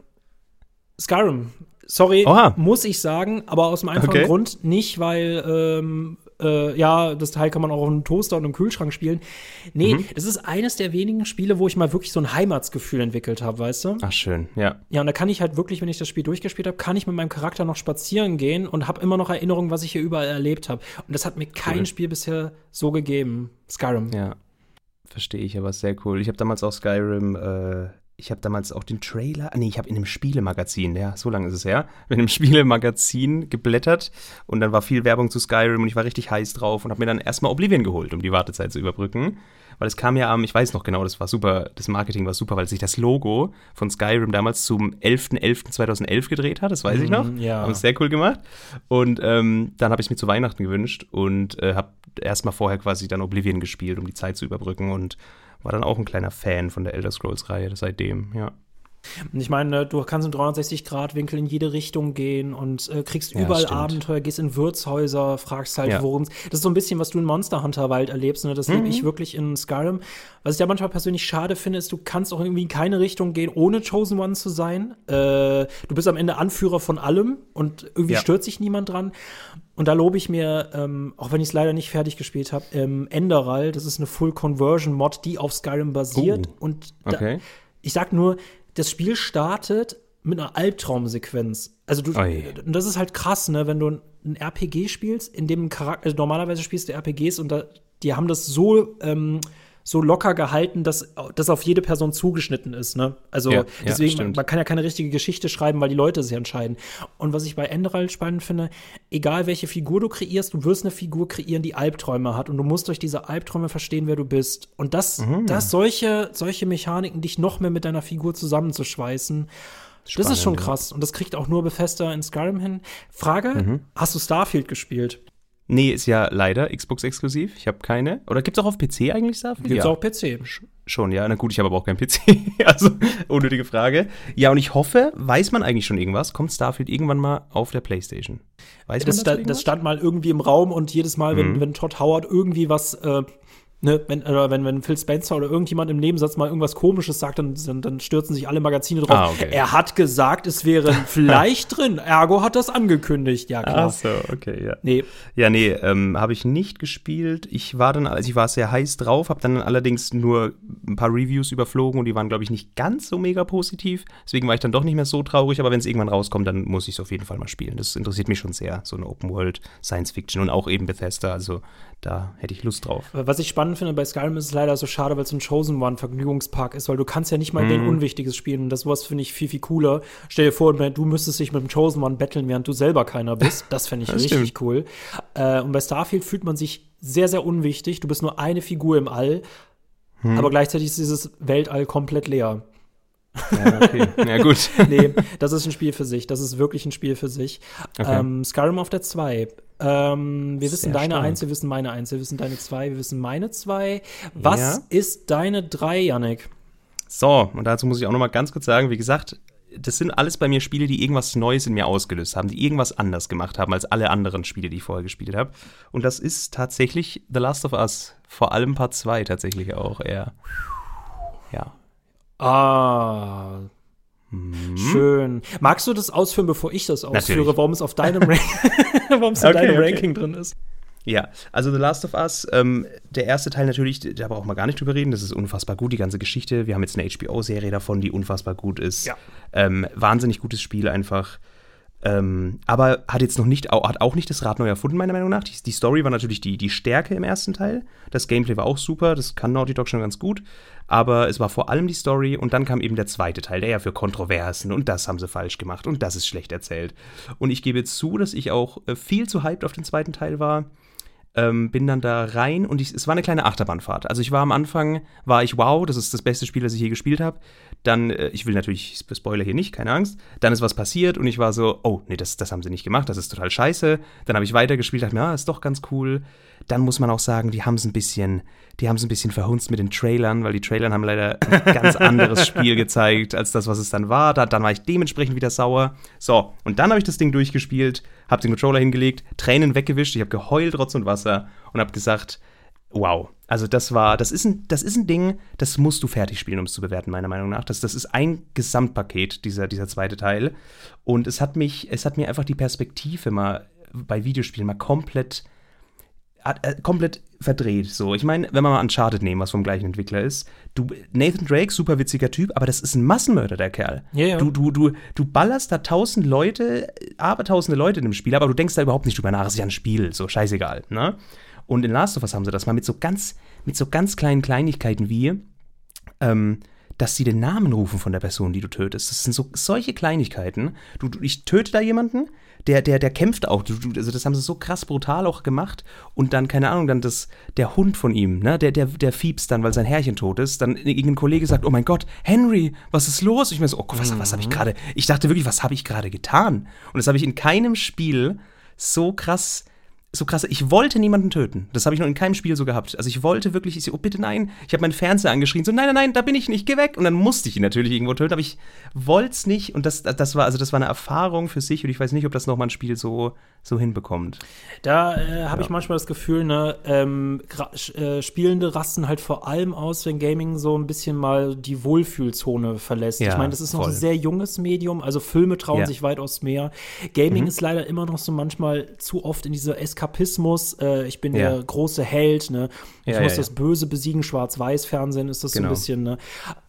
Skyrim. Sorry, Oha. muss ich sagen, aber aus dem einfachen okay. Grund nicht, weil ähm, äh, ja, das Teil kann man auch auf einem Toaster und einem Kühlschrank spielen. Nee, mhm. das ist eines der wenigen Spiele, wo ich mal wirklich so ein Heimatsgefühl entwickelt habe, weißt du? Ach, schön, ja. Ja, und da kann ich halt wirklich, wenn ich das Spiel durchgespielt habe, kann ich mit meinem Charakter noch spazieren gehen und habe immer noch Erinnerungen, was ich hier überall erlebt habe. Und das hat mir kein cool. Spiel bisher so gegeben. Skyrim. Ja, verstehe ich, aber sehr cool. Ich habe damals auch Skyrim äh Ich habe damals auch den Trailer, nee, ich habe in einem Spielemagazin, ja, so lange ist es her, in einem Spielemagazin geblättert und dann war viel Werbung zu Skyrim und ich war richtig heiß drauf und habe mir dann erstmal Oblivion geholt, um die Wartezeit zu überbrücken, weil es kam ja am, ich weiß noch genau, das war super, das Marketing war super, weil sich das Logo von Skyrim damals zum elfter elfter zweitausendelf gedreht hat, das weiß ich noch, mm, ja. haben es sehr cool gemacht und ähm, dann habe ich es mir zu Weihnachten gewünscht und äh, habe erstmal vorher quasi dann Oblivion gespielt, um die Zeit zu überbrücken und war dann auch ein kleiner Fan von der Elder Scrolls-Reihe seitdem, ja. Ich meine, du kannst im dreihundertsechzig Grad Winkel in jede Richtung gehen und äh, kriegst ja, überall stimmt. Abenteuer, gehst in Wirtshäuser, fragst halt, ja. worum es. Das ist so ein bisschen, was du in Monster Hunter Wald erlebst, ne? Das mhm. lebe ich wirklich in Skyrim. Was ich ja manchmal persönlich schade finde, ist, du kannst auch irgendwie in keine Richtung gehen, ohne Chosen One zu sein. Äh, du bist am Ende Anführer von allem und irgendwie ja. stört sich niemand dran. Und da lobe ich mir, ähm, auch wenn ich es leider nicht fertig gespielt habe, ähm, Enderal, das ist eine Full-Conversion-Mod, die auf Skyrim basiert. Oh. Und okay. da, ich sag nur, das Spiel startet mit einer Albtraumsequenz. Also du, und das ist halt krass, ne, wenn du ein R P G spielst, in dem ein Charakter, also normalerweise spielst du R P Gs und da, die haben das so ähm, so locker gehalten, dass das auf jede Person zugeschnitten ist, ne? Also ja, deswegen, ja, man, man kann ja keine richtige Geschichte schreiben, weil die Leute sich entscheiden. Und was ich bei Enderal spannend finde, egal welche Figur du kreierst, du wirst eine Figur kreieren, die Albträume hat und du musst durch diese Albträume verstehen, wer du bist. Und das, mhm. das solche, solche Mechaniken, dich noch mehr mit deiner Figur zusammenzuschweißen, Spannend, das ist schon krass. Ja. Und das kriegt auch nur Bethesda in Skyrim hin. Frage, mhm. hast du Starfield gespielt? Nee, ist ja leider Xbox-exklusiv. Ich habe keine. Oder gibt's auch auf P C eigentlich Starfield? Gibt's ja. auch P C. Schon, ja. Na gut, ich habe aber auch keinen P C. Also, unnötige Frage. Ja, und ich hoffe, weiß man eigentlich schon irgendwas? Kommt Starfield irgendwann mal auf der PlayStation? Weiß das, man das, da, das stand mal irgendwie im Raum und jedes Mal, wenn, mhm. wenn Todd Howard irgendwie was äh, Ne, wenn, oder wenn, wenn Phil Spencer oder irgendjemand im Nebensatz mal irgendwas Komisches sagt, dann, dann, dann stürzen sich alle Magazine drauf. Ah, okay. Er hat gesagt, es wäre vielleicht drin. Ergo hat das angekündigt. Ja, klar. Ach so, okay, ja. Nee. Ja, nee, ähm, habe ich nicht gespielt. Ich war dann, also ich war sehr heiß drauf, habe dann allerdings nur ein paar Reviews überflogen und die waren, glaube ich, nicht ganz so mega positiv. Deswegen war ich dann doch nicht mehr so traurig, aber wenn es irgendwann rauskommt, dann muss ich es auf jeden Fall mal spielen. Das interessiert mich schon sehr, so eine Open-World-Science-Fiction und auch eben Bethesda, also da hätte ich Lust drauf. Was ich spannend finde bei Skyrim ist es leider so schade, weil es ein Chosen One Vergnügungspark ist, weil du kannst ja nicht mal mhm. den Unwichtiges spielen und das sowas finde ich viel, viel cooler. Stell dir vor, du müsstest dich mit dem Chosen One battlen, während du selber keiner bist. Das fände ich das richtig stimmt. cool. Äh, und bei Starfield fühlt man sich sehr, sehr unwichtig. Du bist nur eine Figur im All, mhm. aber gleichzeitig ist dieses Weltall komplett leer. Ja, okay. Ja, gut. Nee, das ist ein Spiel für sich. Das ist wirklich ein Spiel für sich. Okay. Ähm, Skyrim auf der zwei. Ähm, wir wissen Sehr deine stark. eins, wir wissen meine eins, wir wissen deine zwei, wir wissen meine zwei. Was ja. ist deine drei, Yannick? So, und dazu muss ich auch noch mal ganz kurz sagen, wie gesagt, das sind alles bei mir Spiele, die irgendwas Neues in mir ausgelöst haben, die irgendwas anders gemacht haben als alle anderen Spiele, die ich vorher gespielt habe. Und das ist tatsächlich The Last of Us. Vor allem Part zwei tatsächlich auch eher. Ja. Ah, mhm. schön. Magst du das ausführen, bevor ich das ausführe, Natürlich. warum es auf deinem, Rank- warum es in okay, deinem okay. Ranking drin ist? Ja, also The Last of Us, ähm, der erste Teil natürlich, da braucht man gar nicht drüber reden, das ist unfassbar gut, die ganze Geschichte. Wir haben jetzt eine H B O-Serie davon, die unfassbar gut ist. Ja. Ähm, wahnsinnig gutes Spiel einfach. Ähm, aber hat jetzt noch nicht, hat auch nicht das Rad neu erfunden, meiner Meinung nach. Die, die Story war natürlich die, die Stärke im ersten Teil. Das Gameplay war auch super, das kann Naughty Dog schon ganz gut. Aber es war vor allem die Story und dann kam eben der zweite Teil, der ja für Kontroversen und das haben sie falsch gemacht und das ist schlecht erzählt. Und ich gebe zu, dass ich auch äh, viel zu hyped auf den zweiten Teil war. Ähm, bin dann da rein und ich, es war eine kleine Achterbahnfahrt. Also ich war am Anfang, war ich wow, das ist das beste Spiel, das ich je gespielt habe. Dann, äh, ich will natürlich, Spoiler hier nicht, keine Angst. Dann ist was passiert und ich war so, oh, nee, das, das haben sie nicht gemacht, das ist total scheiße. Dann habe ich weitergespielt, dachte mir, ah, ist doch ganz cool. Dann muss man auch sagen, die haben es ein bisschen, die haben es ein bisschen verhunzt mit den Trailern, weil die Trailern haben leider ein ganz anderes Spiel gezeigt, als das, was es dann war. Da, dann war ich dementsprechend wieder sauer. So, und dann habe ich das Ding durchgespielt, habe den Controller hingelegt, Tränen weggewischt, ich habe geheult, Rotz und Wasser und habe gesagt, wow. Also das war, das ist ein, das ist ein Ding, das musst du fertig spielen, um es zu bewerten, meiner Meinung nach. Das, das ist ein Gesamtpaket, dieser, dieser zweite Teil. Und es hat mich, es hat mir einfach die Perspektive mal bei Videospielen mal komplett komplett verdreht. So, ich meine, wenn wir mal Uncharted nehmen, was vom gleichen Entwickler ist, du, Nathan Drake, super witziger Typ, aber das ist ein Massenmörder, der Kerl. Ja, ja. Du, du, du, du ballerst da tausend Leute, abertausende Leute in dem Spiel, aber du denkst da überhaupt nicht drüber nach, es ist ja ein Spiel, so scheißegal, ne? Und in Last of Us haben sie das mal mit so ganz, mit so ganz kleinen Kleinigkeiten wie, ähm, dass sie den Namen rufen von der Person, die du tötest. Das sind so solche Kleinigkeiten. Du, du, ich töte da jemanden, der, der, der kämpft auch. Du, du, also das haben sie so krass brutal auch gemacht. Und dann, keine Ahnung, dann das, der Hund von ihm, ne, der, der, der fiebst dann, weil sein Herrchen tot ist. Dann irgendein Kollege sagt, oh mein Gott, Henry, was ist los? Ich mir so, oh Gott, was, was habe ich gerade, ich dachte wirklich, was habe ich gerade getan? Und das habe ich in keinem Spiel so krass so krass, ich wollte niemanden töten. Das habe ich noch in keinem Spiel so gehabt. Also ich wollte wirklich, ich so, oh bitte nein. Ich habe meinen Fernseher angeschrien, so nein, nein, nein, da bin ich nicht, geh weg. Und dann musste ich ihn natürlich irgendwo töten, aber ich wollte es nicht. Und das, das war, also das war eine Erfahrung für sich und ich weiß nicht, ob das nochmal ein Spiel so, so hinbekommt. Da äh, habe ja. ich manchmal das Gefühl, ne, ähm, gra- äh, Spielende rasten halt vor allem aus, wenn Gaming so ein bisschen mal die Wohlfühlzone verlässt. Ja, ich meine, das ist noch voll. ein sehr junges Medium, also Filme trauen ja. sich weitaus mehr. Gaming mhm. ist leider immer noch so manchmal zu oft in dieser Eskapismus. Äh, ich bin ja. der große Held, ne? Ich ja, muss ja, das ja. Böse besiegen, Schwarz-Weiß-Fernsehen ist das genau. so ein bisschen, ne?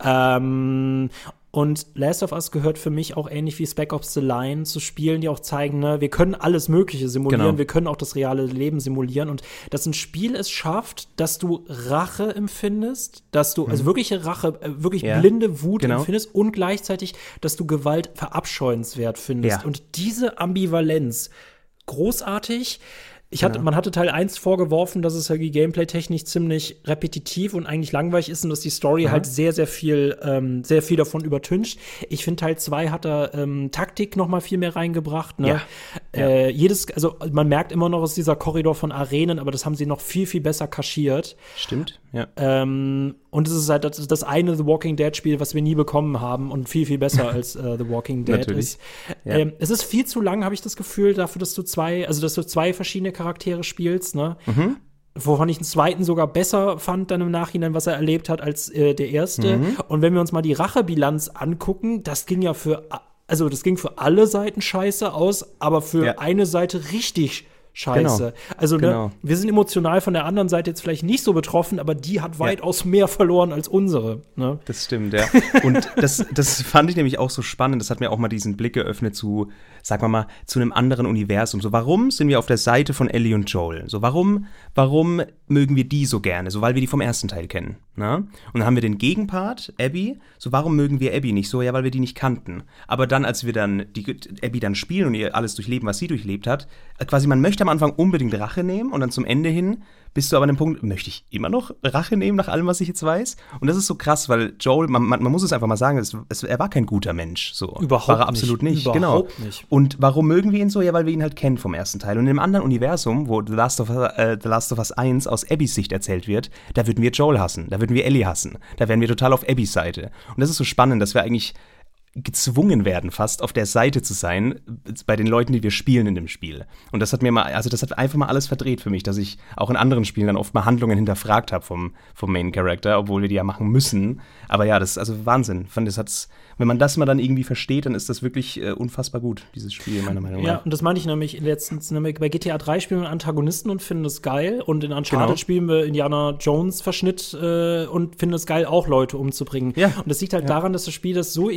Ähm, Und Last of Us gehört für mich auch ähnlich wie Spec Ops The Line zu Spielen, die auch zeigen, ne, wir können alles Mögliche simulieren, genau. wir können auch das reale Leben simulieren und dass ein Spiel es schafft, dass du Rache empfindest, dass du, mhm. also wirkliche Rache, äh, wirklich ja. blinde Wut genau. empfindest und gleichzeitig, dass du Gewalt verabscheuenswert findest. Ja. Und diese Ambivalenz, großartig. Ich hatte, ja. Man hatte Teil eins vorgeworfen, dass es irgendwie gameplay-technisch ziemlich repetitiv und eigentlich langweilig ist und dass die Story mhm. halt sehr, sehr viel, ähm, sehr viel davon übertüncht. Ich finde, Teil zwei hat da ähm, Taktik noch mal viel mehr reingebracht. Ne? Ja. Äh, ja. Jedes, also man merkt immer noch aus dieser Korridor von Arenen, aber das haben sie noch viel, viel besser kaschiert. Stimmt, ja. Ähm, und es ist halt das, das eine The Walking Dead-Spiel, was wir nie bekommen haben und viel, viel besser als äh, The Walking Dead Natürlich. ist. Ja. Ähm, es ist viel zu lang, habe ich das Gefühl, dafür, dass du zwei, also dass du zwei verschiedene Charaktere spielst, ne? Mhm. Wovon ich den zweiten sogar besser fand dann im Nachhinein, was er erlebt hat, als äh, der erste. Mhm. Und wenn wir uns mal die Rachebilanz angucken, das ging ja für, also das ging für alle Seiten scheiße aus, aber für ja. eine Seite richtig scheiße. Genau. Also ne, genau. wir sind emotional von der anderen Seite jetzt vielleicht nicht so betroffen, aber die hat weitaus ja. mehr verloren als unsere. Ne? Das stimmt, ja. Und das, das fand ich nämlich auch so spannend. Das hat mir auch mal diesen Blick geöffnet zu, sagen wir mal, zu einem anderen Universum. So, warum sind wir auf der Seite von Ellie und Joel? So, warum, warum mögen wir die so gerne? So, weil wir die vom ersten Teil kennen. Ne? Und dann haben wir den Gegenpart, Abby. So, warum mögen wir Abby nicht so? Ja, weil wir die nicht kannten. Aber dann, als wir dann die Abby dann spielen und ihr alles durchleben, was sie durchlebt hat, quasi man möchte am Anfang unbedingt Rache nehmen und dann zum Ende hin bist du aber an dem Punkt, möchte ich immer noch Rache nehmen nach allem, was ich jetzt weiß? Und das ist so krass, weil Joel, man, man, man muss es einfach mal sagen, es, es, er war kein guter Mensch. So. Überhaupt war er absolut nicht. nicht. Überhaupt genau. nicht. Und warum mögen wir ihn so? Ja, weil wir ihn halt kennen vom ersten Teil. Und in einem anderen Universum, wo The Last of, äh, The Last of Us eins aus Abbys Sicht erzählt wird, da würden wir Joel hassen, da würden wir Ellie hassen, da wären wir total auf Abbys Seite. Und das ist so spannend, dass wir eigentlich gezwungen werden, fast auf der Seite zu sein, bei den Leuten, die wir spielen in dem Spiel. Und das hat mir mal, also das hat einfach mal alles verdreht für mich, dass ich auch in anderen Spielen dann oft mal Handlungen hinterfragt habe vom, vom Main Character, obwohl wir die ja machen müssen. Aber ja, das ist also Wahnsinn. Ich fand, das hat's, wenn man das mal dann irgendwie versteht, dann ist das wirklich äh, unfassbar gut, dieses Spiel, meiner Meinung nach. Ja, und das meine ich nämlich letztens, nämlich bei G T A drei spielen wir Antagonisten und finden das geil und in Uncharted genau. spielen wir Indiana Jones-Verschnitt äh, und finden es geil, auch Leute umzubringen. Ja. Und das liegt halt ja. daran, dass das Spiel das so inszeniert,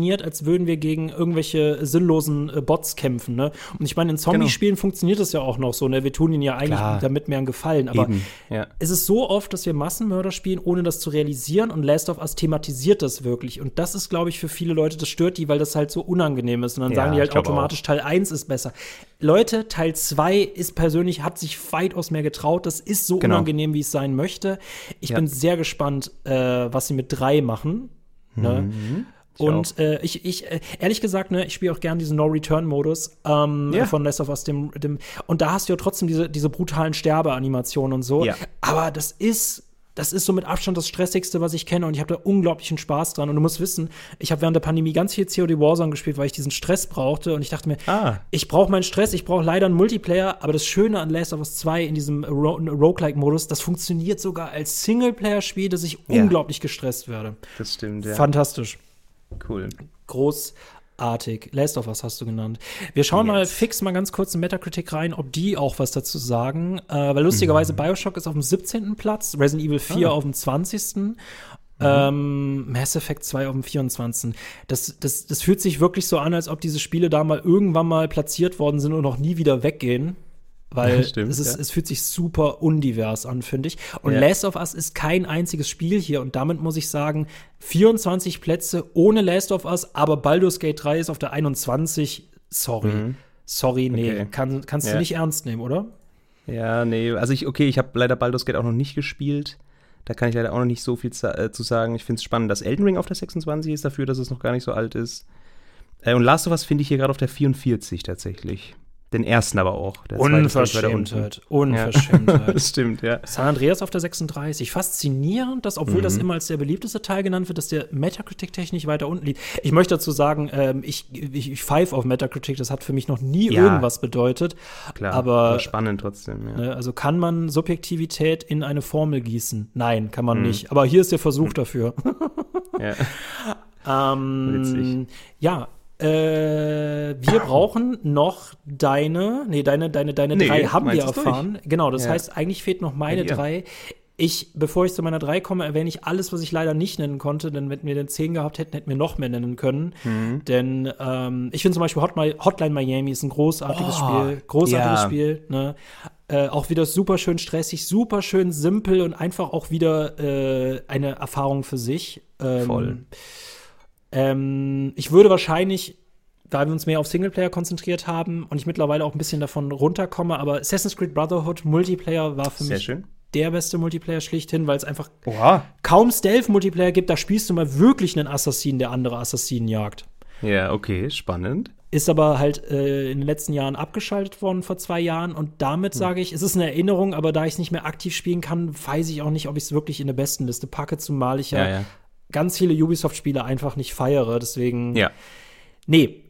funktioniert, als würden wir gegen irgendwelche sinnlosen äh, Bots kämpfen, ne? Und ich meine, in Zombie-Spielen genau. funktioniert das ja auch noch so, ne? Wir tun ihnen ja eigentlich Klar. damit mehr einen Gefallen, aber ja. es ist so oft, dass wir Massenmörder spielen, ohne das zu realisieren, und Last of Us thematisiert das wirklich. Und das ist, glaube ich, für viele Leute, das stört die, weil das halt so unangenehm ist. Und dann ja, sagen die halt automatisch, auch. Teil eins ist besser. Leute, Teil zwei ist persönlich, hat sich weitaus mehr getraut. Das ist so genau. unangenehm, wie es sein möchte. Ich ja. bin sehr gespannt, äh, was sie mit drei machen. Mhm. Ne? Ich und äh, ich, ich äh, ehrlich gesagt, ne, ich spiele auch gern diesen No-Return-Modus ähm, ja. von Last of Us, dem, dem, und da hast du ja trotzdem diese, diese brutalen Sterbeanimationen und so. Ja. Aber das ist Das ist so mit Abstand das Stressigste, was ich kenne, und ich habe da unglaublichen Spaß dran. Und du musst wissen, ich habe während der Pandemie ganz viel C O D Warzone gespielt, weil ich diesen Stress brauchte. Und ich dachte mir, ah. ich brauche meinen Stress, ich brauche leider einen Multiplayer. Aber das Schöne an Last of Us zwei in diesem Ro- Roguelike-Modus, das funktioniert sogar als Singleplayer-Spiel, dass ich ja. unglaublich gestresst werde. Das stimmt, ja. Fantastisch. Cool. Groß. Artig. Last of Us hast du genannt. Wir schauen yes. mal fix mal ganz kurz in Metacritic rein, ob die auch was dazu sagen. Äh, weil lustigerweise mhm. Bioshock ist auf dem siebzehnten Platz, Resident Evil vier ah. auf dem zwanzigsten Mhm. Ähm, Mass Effect zwei auf dem vierundzwanzigsten Das, das, das fühlt sich wirklich so an, als ob diese Spiele da mal irgendwann mal platziert worden sind und noch nie wieder weggehen. Weil stimmt, es, ist, ja. es fühlt sich super undivers an, finde ich. Und ja. Last of Us ist kein einziges Spiel hier. Und damit muss ich sagen, vierundzwanzig Plätze ohne Last of Us, aber Baldur's Gate drei ist auf der einundzwanzig. Sorry. Mhm. Sorry, nee. Okay. Kann, kannst ja. du nicht ernst nehmen, oder? Ja, nee. Also ich, okay, ich habe leider Baldur's Gate auch noch nicht gespielt. Da kann ich leider auch noch nicht so viel zu, äh, zu sagen. Ich finde es spannend, dass Elden Ring auf der sechsundzwanzig ist, dafür, dass es noch gar nicht so alt ist. Äh, und Last of Us finde ich hier gerade auf der vierundvierzig tatsächlich. Den ersten aber auch. Der Unverschämtheit. Unverschämtheit. Ja. Das stimmt, ja. San Andreas auf der sechsunddreißig. Faszinierend, dass, obwohl mhm. das immer als der beliebteste Teil genannt wird, dass der Metacritic-technisch weiter unten liegt. Ich möchte dazu sagen, ähm, ich, ich, ich pfeife auf Metacritic. Das hat für mich noch nie ja. irgendwas bedeutet. Klar, aber, aber spannend trotzdem. Ja. Ne, also kann man Subjektivität in eine Formel gießen? Nein, kann man mhm. nicht. Aber hier ist der Versuch mhm. dafür. ja. ähm, Witzig. Ja, Äh, wir brauchen noch deine, nee, deine, deine, deine nee, drei haben wir erfahren. Durch? Genau, das ja. heißt, eigentlich fehlt noch meine ja, drei. Ich, bevor ich zu meiner drei komme, erwähne ich alles, was ich leider nicht nennen konnte, denn wenn wir den zehn gehabt hätten, hätten wir noch mehr nennen können. Mhm. Denn ähm, ich finde zum Beispiel Hot My, Hotline Miami ist ein großartiges oh, Spiel, großartiges ja. Spiel, ne? Äh, auch wieder super schön stressig, super schön simpel und einfach auch wieder äh, eine Erfahrung für sich. Ähm, Voll. Ähm, ich würde wahrscheinlich, da wir uns mehr auf Singleplayer konzentriert haben und ich mittlerweile auch ein bisschen davon runterkomme, aber Assassin's Creed Brotherhood Multiplayer war für Sehr mich schön. der beste Multiplayer schlichthin, weil es einfach Oha. kaum Stealth-Multiplayer gibt. Da spielst du mal wirklich einen Assassinen, der andere Assassinen jagt. Ja, okay, spannend. Ist aber halt äh, in den letzten Jahren abgeschaltet worden, vor zwei Jahren. Und damit hm. sage ich, es ist eine Erinnerung, aber da ich es nicht mehr aktiv spielen kann, weiß ich auch nicht, ob ich es wirklich in der besten Liste packe, zumal ich ja, ja, ja. ganz viele Ubisoft-Spiele einfach nicht feiere. Deswegen, ja. nee,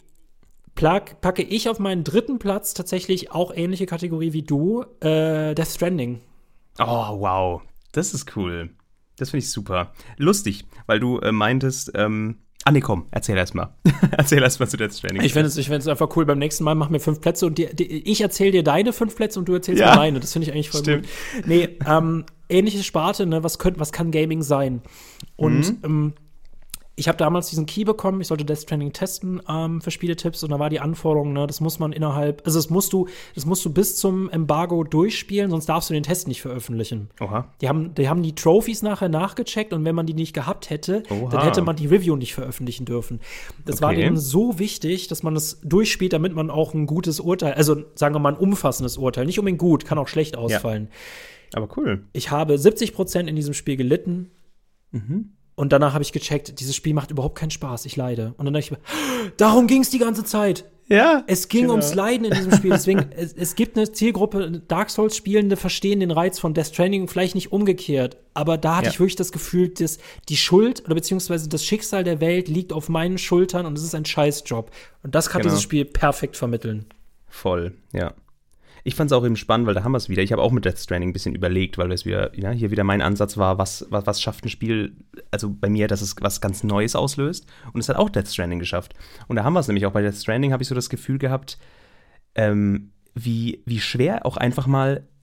Plag, packe ich auf meinen dritten Platz tatsächlich auch ähnliche Kategorie wie du, äh, Death Stranding. Oh, wow. Das ist cool. Das finde ich super. Lustig, weil du äh, meintest, ähm, ah, nee, komm, erzähl erst mal. erzähl erst mal zu Death Stranding. Ich finde es ich find's einfach cool. Beim nächsten Mal machen wir fünf Plätze und die, die, ich erzähle dir deine fünf Plätze und du erzählst ja. mir meine. Das finde ich eigentlich voll Stimmt. gut. Nee, ähm, ähnliche Sparte, ne, was, könnt, was kann Gaming sein? Und mhm. ähm, ich habe damals diesen Key bekommen, ich sollte Death Stranding testen ähm, für Spieletipps und da war die Anforderung, ne, das muss man innerhalb, also das musst du, das musst du bis zum Embargo durchspielen, sonst darfst du den Test nicht veröffentlichen. Oha. Die haben, die haben die Trophies nachher nachgecheckt und wenn man die nicht gehabt hätte, Oha. dann hätte man die Review nicht veröffentlichen dürfen. Das okay. war denen so wichtig, dass man das durchspielt, damit man auch ein gutes Urteil, also sagen wir mal ein umfassendes Urteil, nicht unbedingt gut, kann auch schlecht ausfallen. Ja. Aber cool. Ich habe siebzig Prozent in diesem Spiel gelitten. Mhm. Und danach habe ich gecheckt, dieses Spiel macht überhaupt keinen Spaß, ich leide. Und dann dachte ich mir, darum ging es die ganze Zeit. Ja. Es ging genau. ums Leiden in diesem Spiel. Deswegen, es, es gibt eine Zielgruppe, Dark Souls-Spielende verstehen den Reiz von Death Stranding, vielleicht nicht umgekehrt. Aber da hatte ja. ich wirklich das Gefühl, dass die Schuld oder beziehungsweise das Schicksal der Welt liegt auf meinen Schultern und es ist ein Scheißjob. Und das kann genau. dieses Spiel perfekt vermitteln. Voll, ja. Ich fand es auch eben spannend, weil da haben wir es wieder. Ich habe auch mit Death Stranding ein bisschen überlegt, weil es wieder, ja, hier wieder mein Ansatz war, was, was, was schafft ein Spiel, also bei mir, dass es was ganz Neues auslöst. Und es hat auch Death Stranding geschafft. Und da haben wir es nämlich auch bei Death Stranding, habe ich so das Gefühl gehabt, ähm, wie, wie schwer auch einfach mal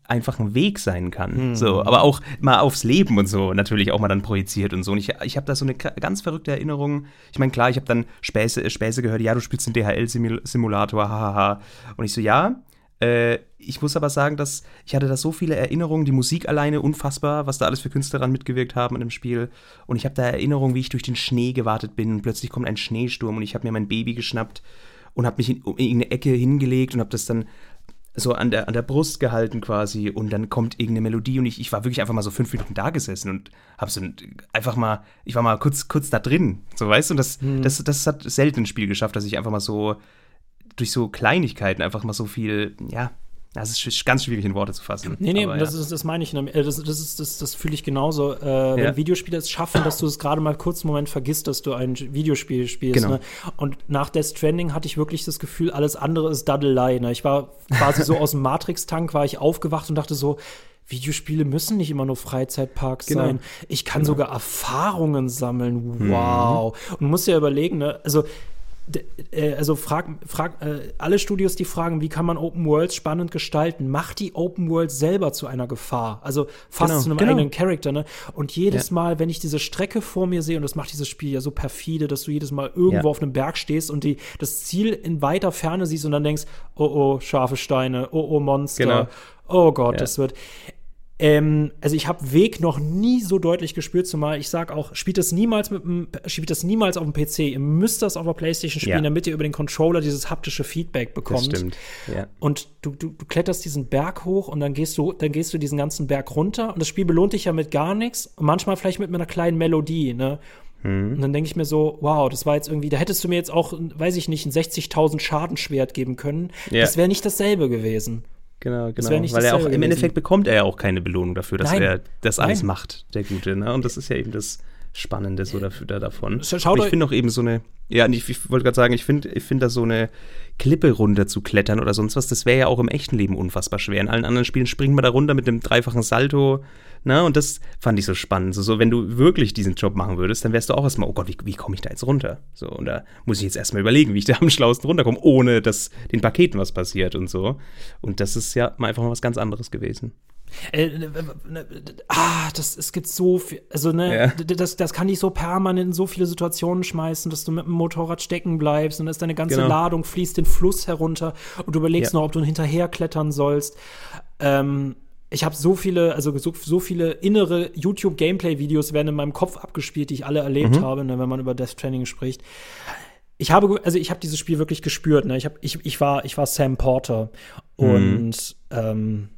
einfach ein Weg sein kann. Hm. So, aber auch mal aufs Leben und so natürlich auch mal dann projiziert und so. Und ich, ich habe da so eine ganz verrückte Erinnerung. Ich meine, klar, ich habe dann Späße, Späße gehört, ja, du spielst einen D H L-Simulator, hahaha. Und ich so, ja, äh, ich muss aber sagen, dass ich hatte da so viele Erinnerungen, die Musik alleine, unfassbar, was da alles für Künstler dran mitgewirkt haben in dem Spiel. Und ich habe da Erinnerungen, wie ich durch den Schnee gewartet bin und plötzlich kommt ein Schneesturm und ich habe mir mein Baby geschnappt und habe mich in, in irgendeine Ecke hingelegt und habe das dann so an der, an der Brust gehalten quasi und dann kommt irgendeine Melodie und ich, ich war wirklich einfach mal so fünf Minuten da gesessen und hab so einfach mal, ich war mal kurz, kurz da drin, so, weißt du, und das, hm. das, das hat selten ein Spiel geschafft, dass ich einfach mal so durch so Kleinigkeiten einfach mal so viel, ja, das ist ganz schwierig in Worte zu fassen. Nee, nee, aber, das, ja. ist, das meine ich. Das, das, ist, das, das fühle ich genauso. Äh, wenn ja. Videospieler es schaffen, dass du es gerade mal kurz einen Moment vergisst, dass du ein Videospiel spielst. Genau. Ne? Und nach Death Stranding hatte ich wirklich das Gefühl, alles andere ist Daddelei. Ne? Ich war quasi so aus dem Matrix-Tank, war ich aufgewacht und dachte so, Videospiele müssen nicht immer nur Freizeitparks genau. sein. Ich kann genau. sogar Erfahrungen sammeln. Wow. Mhm. Und du musst dir überlegen, ne? also Also frag, frag äh, alle Studios, die fragen, wie kann man Open Worlds spannend gestalten, macht die Open World selber zu einer Gefahr. Also fast genau, zu einem genau. eigenen Charakter, ne? Und jedes ja. Mal, wenn ich diese Strecke vor mir sehe, und das macht dieses Spiel ja so perfide, dass du jedes Mal irgendwo ja. auf einem Berg stehst und die, das Ziel in weiter Ferne siehst und dann denkst, oh oh, scharfe Steine, oh oh, Monster, genau. oh Gott, ja. das wird Ähm, also ich habe Weg noch nie so deutlich gespürt, zumal ich sag auch, spielt das niemals mit dem, spielt das niemals auf dem P C. Ihr müsst das auf der PlayStation spielen, ja. damit ihr über den Controller dieses haptische Feedback bekommt. Das stimmt. Ja. Und du, du, du kletterst diesen Berg hoch und dann gehst du, dann gehst du diesen ganzen Berg runter und das Spiel belohnt dich ja mit gar nichts und manchmal vielleicht mit einer kleinen Melodie, ne? Hm. Und dann denke ich mir so, wow, das war jetzt irgendwie, da hättest du mir jetzt auch, weiß ich nicht, ein sechzigtausend Schadenschwert geben können. Ja. Das wäre nicht dasselbe gewesen. Genau, genau. Weil er auch im gewesen. Endeffekt bekommt er ja auch keine Belohnung dafür, dass Nein. er das alles Nein. macht, der Gute. Ne? Und das ist ja eben das Spannende so dafür, da davon. Schaut ich finde auch eben so eine, ja, ich, ich wollte gerade sagen, ich finde ich find da so eine Klippe runter zu klettern oder sonst was, das wäre ja auch im echten Leben unfassbar schwer. In allen anderen Spielen springt man da runter mit einem dreifachen Salto. Na, und das fand ich so spannend. So, so, wenn du wirklich diesen Job machen würdest, dann wärst du auch erstmal, oh Gott, wie, wie komme ich da jetzt runter? So, und da muss ich jetzt erstmal überlegen, wie ich da am schlauesten runterkomme, ohne dass den Paketen was passiert und so. Und das ist ja mal einfach mal was ganz anderes gewesen. Äh, ne, ah, das, es gibt so viel, also ne, ja. das, das kann dich so permanent in so viele Situationen schmeißen, dass du mit dem Motorrad stecken bleibst und dann ist deine ganze genau. Ladung fließt den Fluss herunter und du überlegst ja. noch, ob du hinterher klettern sollst. Ähm, ich habe so viele, also so, so viele innere YouTube-Gameplay-Videos werden in meinem Kopf abgespielt, die ich alle erlebt mhm. habe, ne, wenn man über Death Stranding spricht. Ich habe, also ich habe dieses Spiel wirklich gespürt, ne, ich habe, ich, ich war, ich war Sam Porter und mhm. ähm,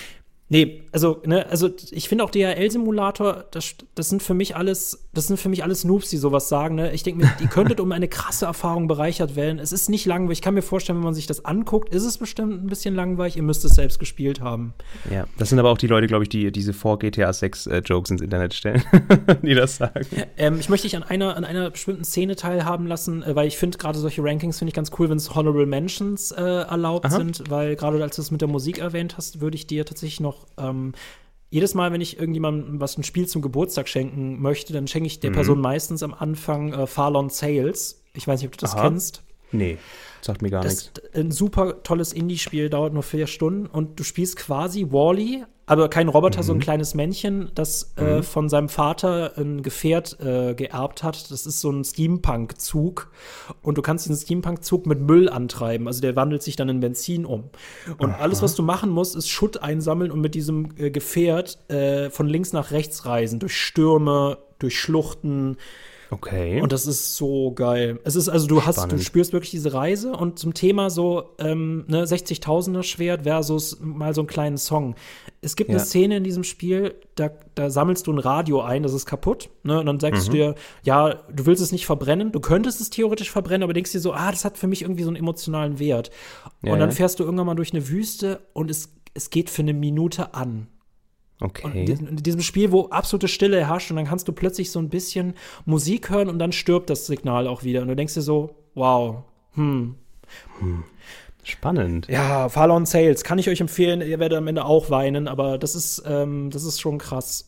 Nee, also, ne, also ich finde auch D H L-Simulator, das, das sind für mich alles, das sind für mich alles Noobs, die sowas sagen, ne? Ich denke mir, die könntet um eine krasse Erfahrung bereichert werden. Es ist nicht langweilig. Ich kann mir vorstellen, wenn man sich das anguckt, ist es bestimmt ein bisschen langweilig. Ihr müsst es selbst gespielt haben. Ja, das sind aber auch die Leute, glaube ich, die diese vor G T A sechs äh, Jokes ins Internet stellen, die das sagen. Ähm, ich möchte dich an einer, an einer bestimmten Szene teilhaben lassen, äh, weil ich finde gerade solche Rankings finde ich ganz cool, wenn es Honorable Mentions äh, erlaubt Aha. sind, weil gerade als du es mit der Musik erwähnt hast, würde ich dir tatsächlich noch Ähm, jedes Mal, wenn ich irgendjemandem was ein Spiel zum Geburtstag schenken möchte, dann schenke ich der mhm. Person meistens am Anfang äh, Farlon Sales. Ich weiß nicht, ob du das Aha. kennst. Nee, sagt mir gar nichts. Ein super tolles Indie-Spiel, dauert nur vier Stunden und du spielst quasi Wall-E, aber kein Roboter, mhm. so ein kleines Männchen, das mhm. äh, von seinem Vater ein Gefährt äh, geerbt hat. Das ist so ein Steampunk-Zug und du kannst diesen Steampunk-Zug mit Müll antreiben. Also der wandelt sich dann in Benzin um. Und Aha. alles, was du machen musst, ist Schutt einsammeln und mit diesem äh, Gefährt äh, von links nach rechts reisen, durch Stürme, durch Schluchten. Okay. Und das ist so geil. Es ist, also du hast, Spannend. du spürst wirklich diese Reise und zum Thema so, ähm, ne, sechzigtausender Schwert versus mal so einen kleinen Song. Es gibt ja. eine Szene in diesem Spiel, da, da sammelst du ein Radio ein, das ist kaputt, ne, und dann sagst mhm. du dir, ja, du willst es nicht verbrennen, du könntest es theoretisch verbrennen, aber denkst dir so, ah, das hat für mich irgendwie so einen emotionalen Wert. Ja, und dann fährst du irgendwann mal durch eine Wüste und es, es geht für eine Minute an. Okay. Und in diesem Spiel, wo absolute Stille herrscht und dann kannst du plötzlich so ein bisschen Musik hören und dann stirbt das Signal auch wieder. Und du denkst dir so, wow, hm. hm. Spannend. Ja, Farlon Sales kann ich euch empfehlen. Ihr werdet am Ende auch weinen, aber das ist, ähm, das ist schon krass.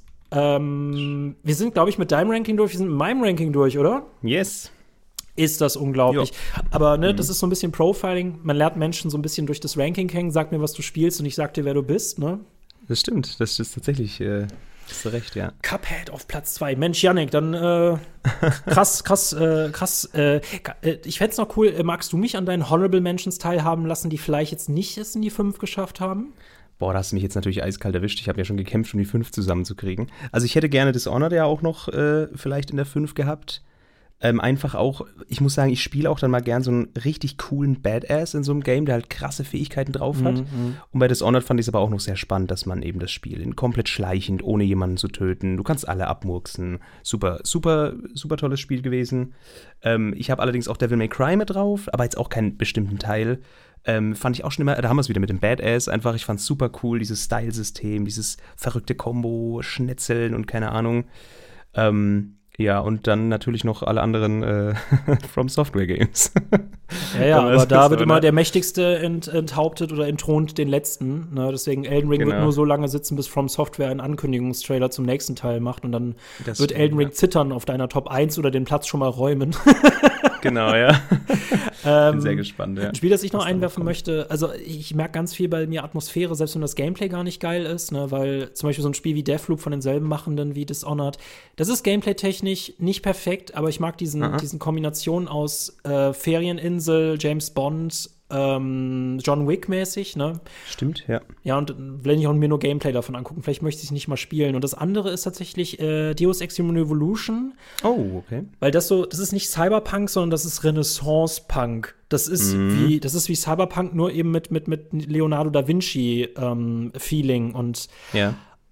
Ähm, wir sind, glaube ich, mit deinem Ranking durch. Wir sind mit meinem Ranking durch, oder? Yes. Ist das unglaublich. Jo. Aber ne, mhm. das ist so ein bisschen Profiling. Man lernt Menschen so ein bisschen durch das Ranking kennen. Sag mir, was du spielst und ich sag dir, wer du bist, ne? das stimmt. Das ist tatsächlich, äh, hast du recht, ja. Cuphead auf Platz zwei. Mensch, Yannick, dann äh, krass, krass, äh, krass. Äh, ich fände es noch cool, magst du mich an deinen Honorable Mentions teilhaben lassen, die vielleicht jetzt nicht es in die fünf geschafft haben? Boah, da hast du mich jetzt natürlich eiskalt erwischt. Ich habe ja schon gekämpft, um die fünf zusammenzukriegen. Also ich hätte gerne Dishonored ja auch noch äh, vielleicht in der fünf gehabt. Ähm, einfach auch, ich muss sagen, ich spiele auch dann mal gern so einen richtig coolen Badass in so einem Game, der halt krasse Fähigkeiten drauf hat. Mhm. Und bei Dishonored fand ich es aber auch noch sehr spannend, dass man eben das Spiel in komplett schleichend, ohne jemanden zu töten. Du kannst alle abmurksen. Super, super, super tolles Spiel gewesen. Ähm, ich habe allerdings auch Devil May Cry mit drauf, aber jetzt auch keinen bestimmten Teil. Ähm, fand ich auch schon immer, da haben wir es wieder mit dem Badass einfach. Ich fand es super cool, dieses Style-System, dieses verrückte Kombo, Schnetzeln und keine Ahnung. Ähm, Ja, und dann natürlich noch alle anderen äh, From Software Games. Ja, ja, aber da wird immer der Mächtigste ent, enthauptet oder entthront den Letzten. Ne? Deswegen Elden Ring genau. wird nur so lange sitzen, bis From Software einen Ankündigungstrailer zum nächsten Teil macht. Und dann das wird stimmt, Elden Ring ja. zittern auf deiner Top eins oder den Platz schon mal räumen. Genau, ja. ähm, Bin sehr gespannt, ja. Ein Spiel, das ich noch Was einwerfen möchte, also ich merke ganz viel bei mir Atmosphäre, selbst wenn das Gameplay gar nicht geil ist, ne? Weil zum Beispiel so ein Spiel wie Deathloop von denselben Machenden wie Dishonored, das ist gameplay-technisch nicht perfekt, aber ich mag diesen, uh-huh. diesen Kombinationen aus äh, Ferieninsel, James Bond, ähm, John Wick-mäßig, ne? Stimmt, ja. Ja, und will ich auch mir nur Gameplay davon angucken. Vielleicht möchte ich es nicht mal spielen. Und das andere ist tatsächlich äh, Deus Ex Human Revolution. Oh, okay. Weil das so, das ist nicht Cyberpunk, sondern das ist Renaissance-Punk. Das ist mhm. wie, das ist wie Cyberpunk, nur eben mit, mit, mit Leonardo da Vinci ähm, Feeling. Und ja.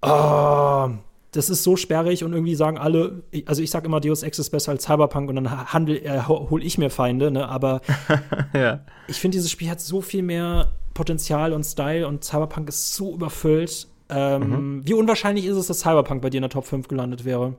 Oh, das ist so sperrig und irgendwie sagen alle, also ich sag immer, Deus Ex ist besser als Cyberpunk und dann handel, äh, hol ich mir Feinde, ne? Aber ja. ich finde, dieses Spiel hat so viel mehr Potenzial und Style und Cyberpunk ist so überfüllt. Ähm, mhm. Wie unwahrscheinlich ist es, dass Cyberpunk bei dir in der Top fünf gelandet wäre?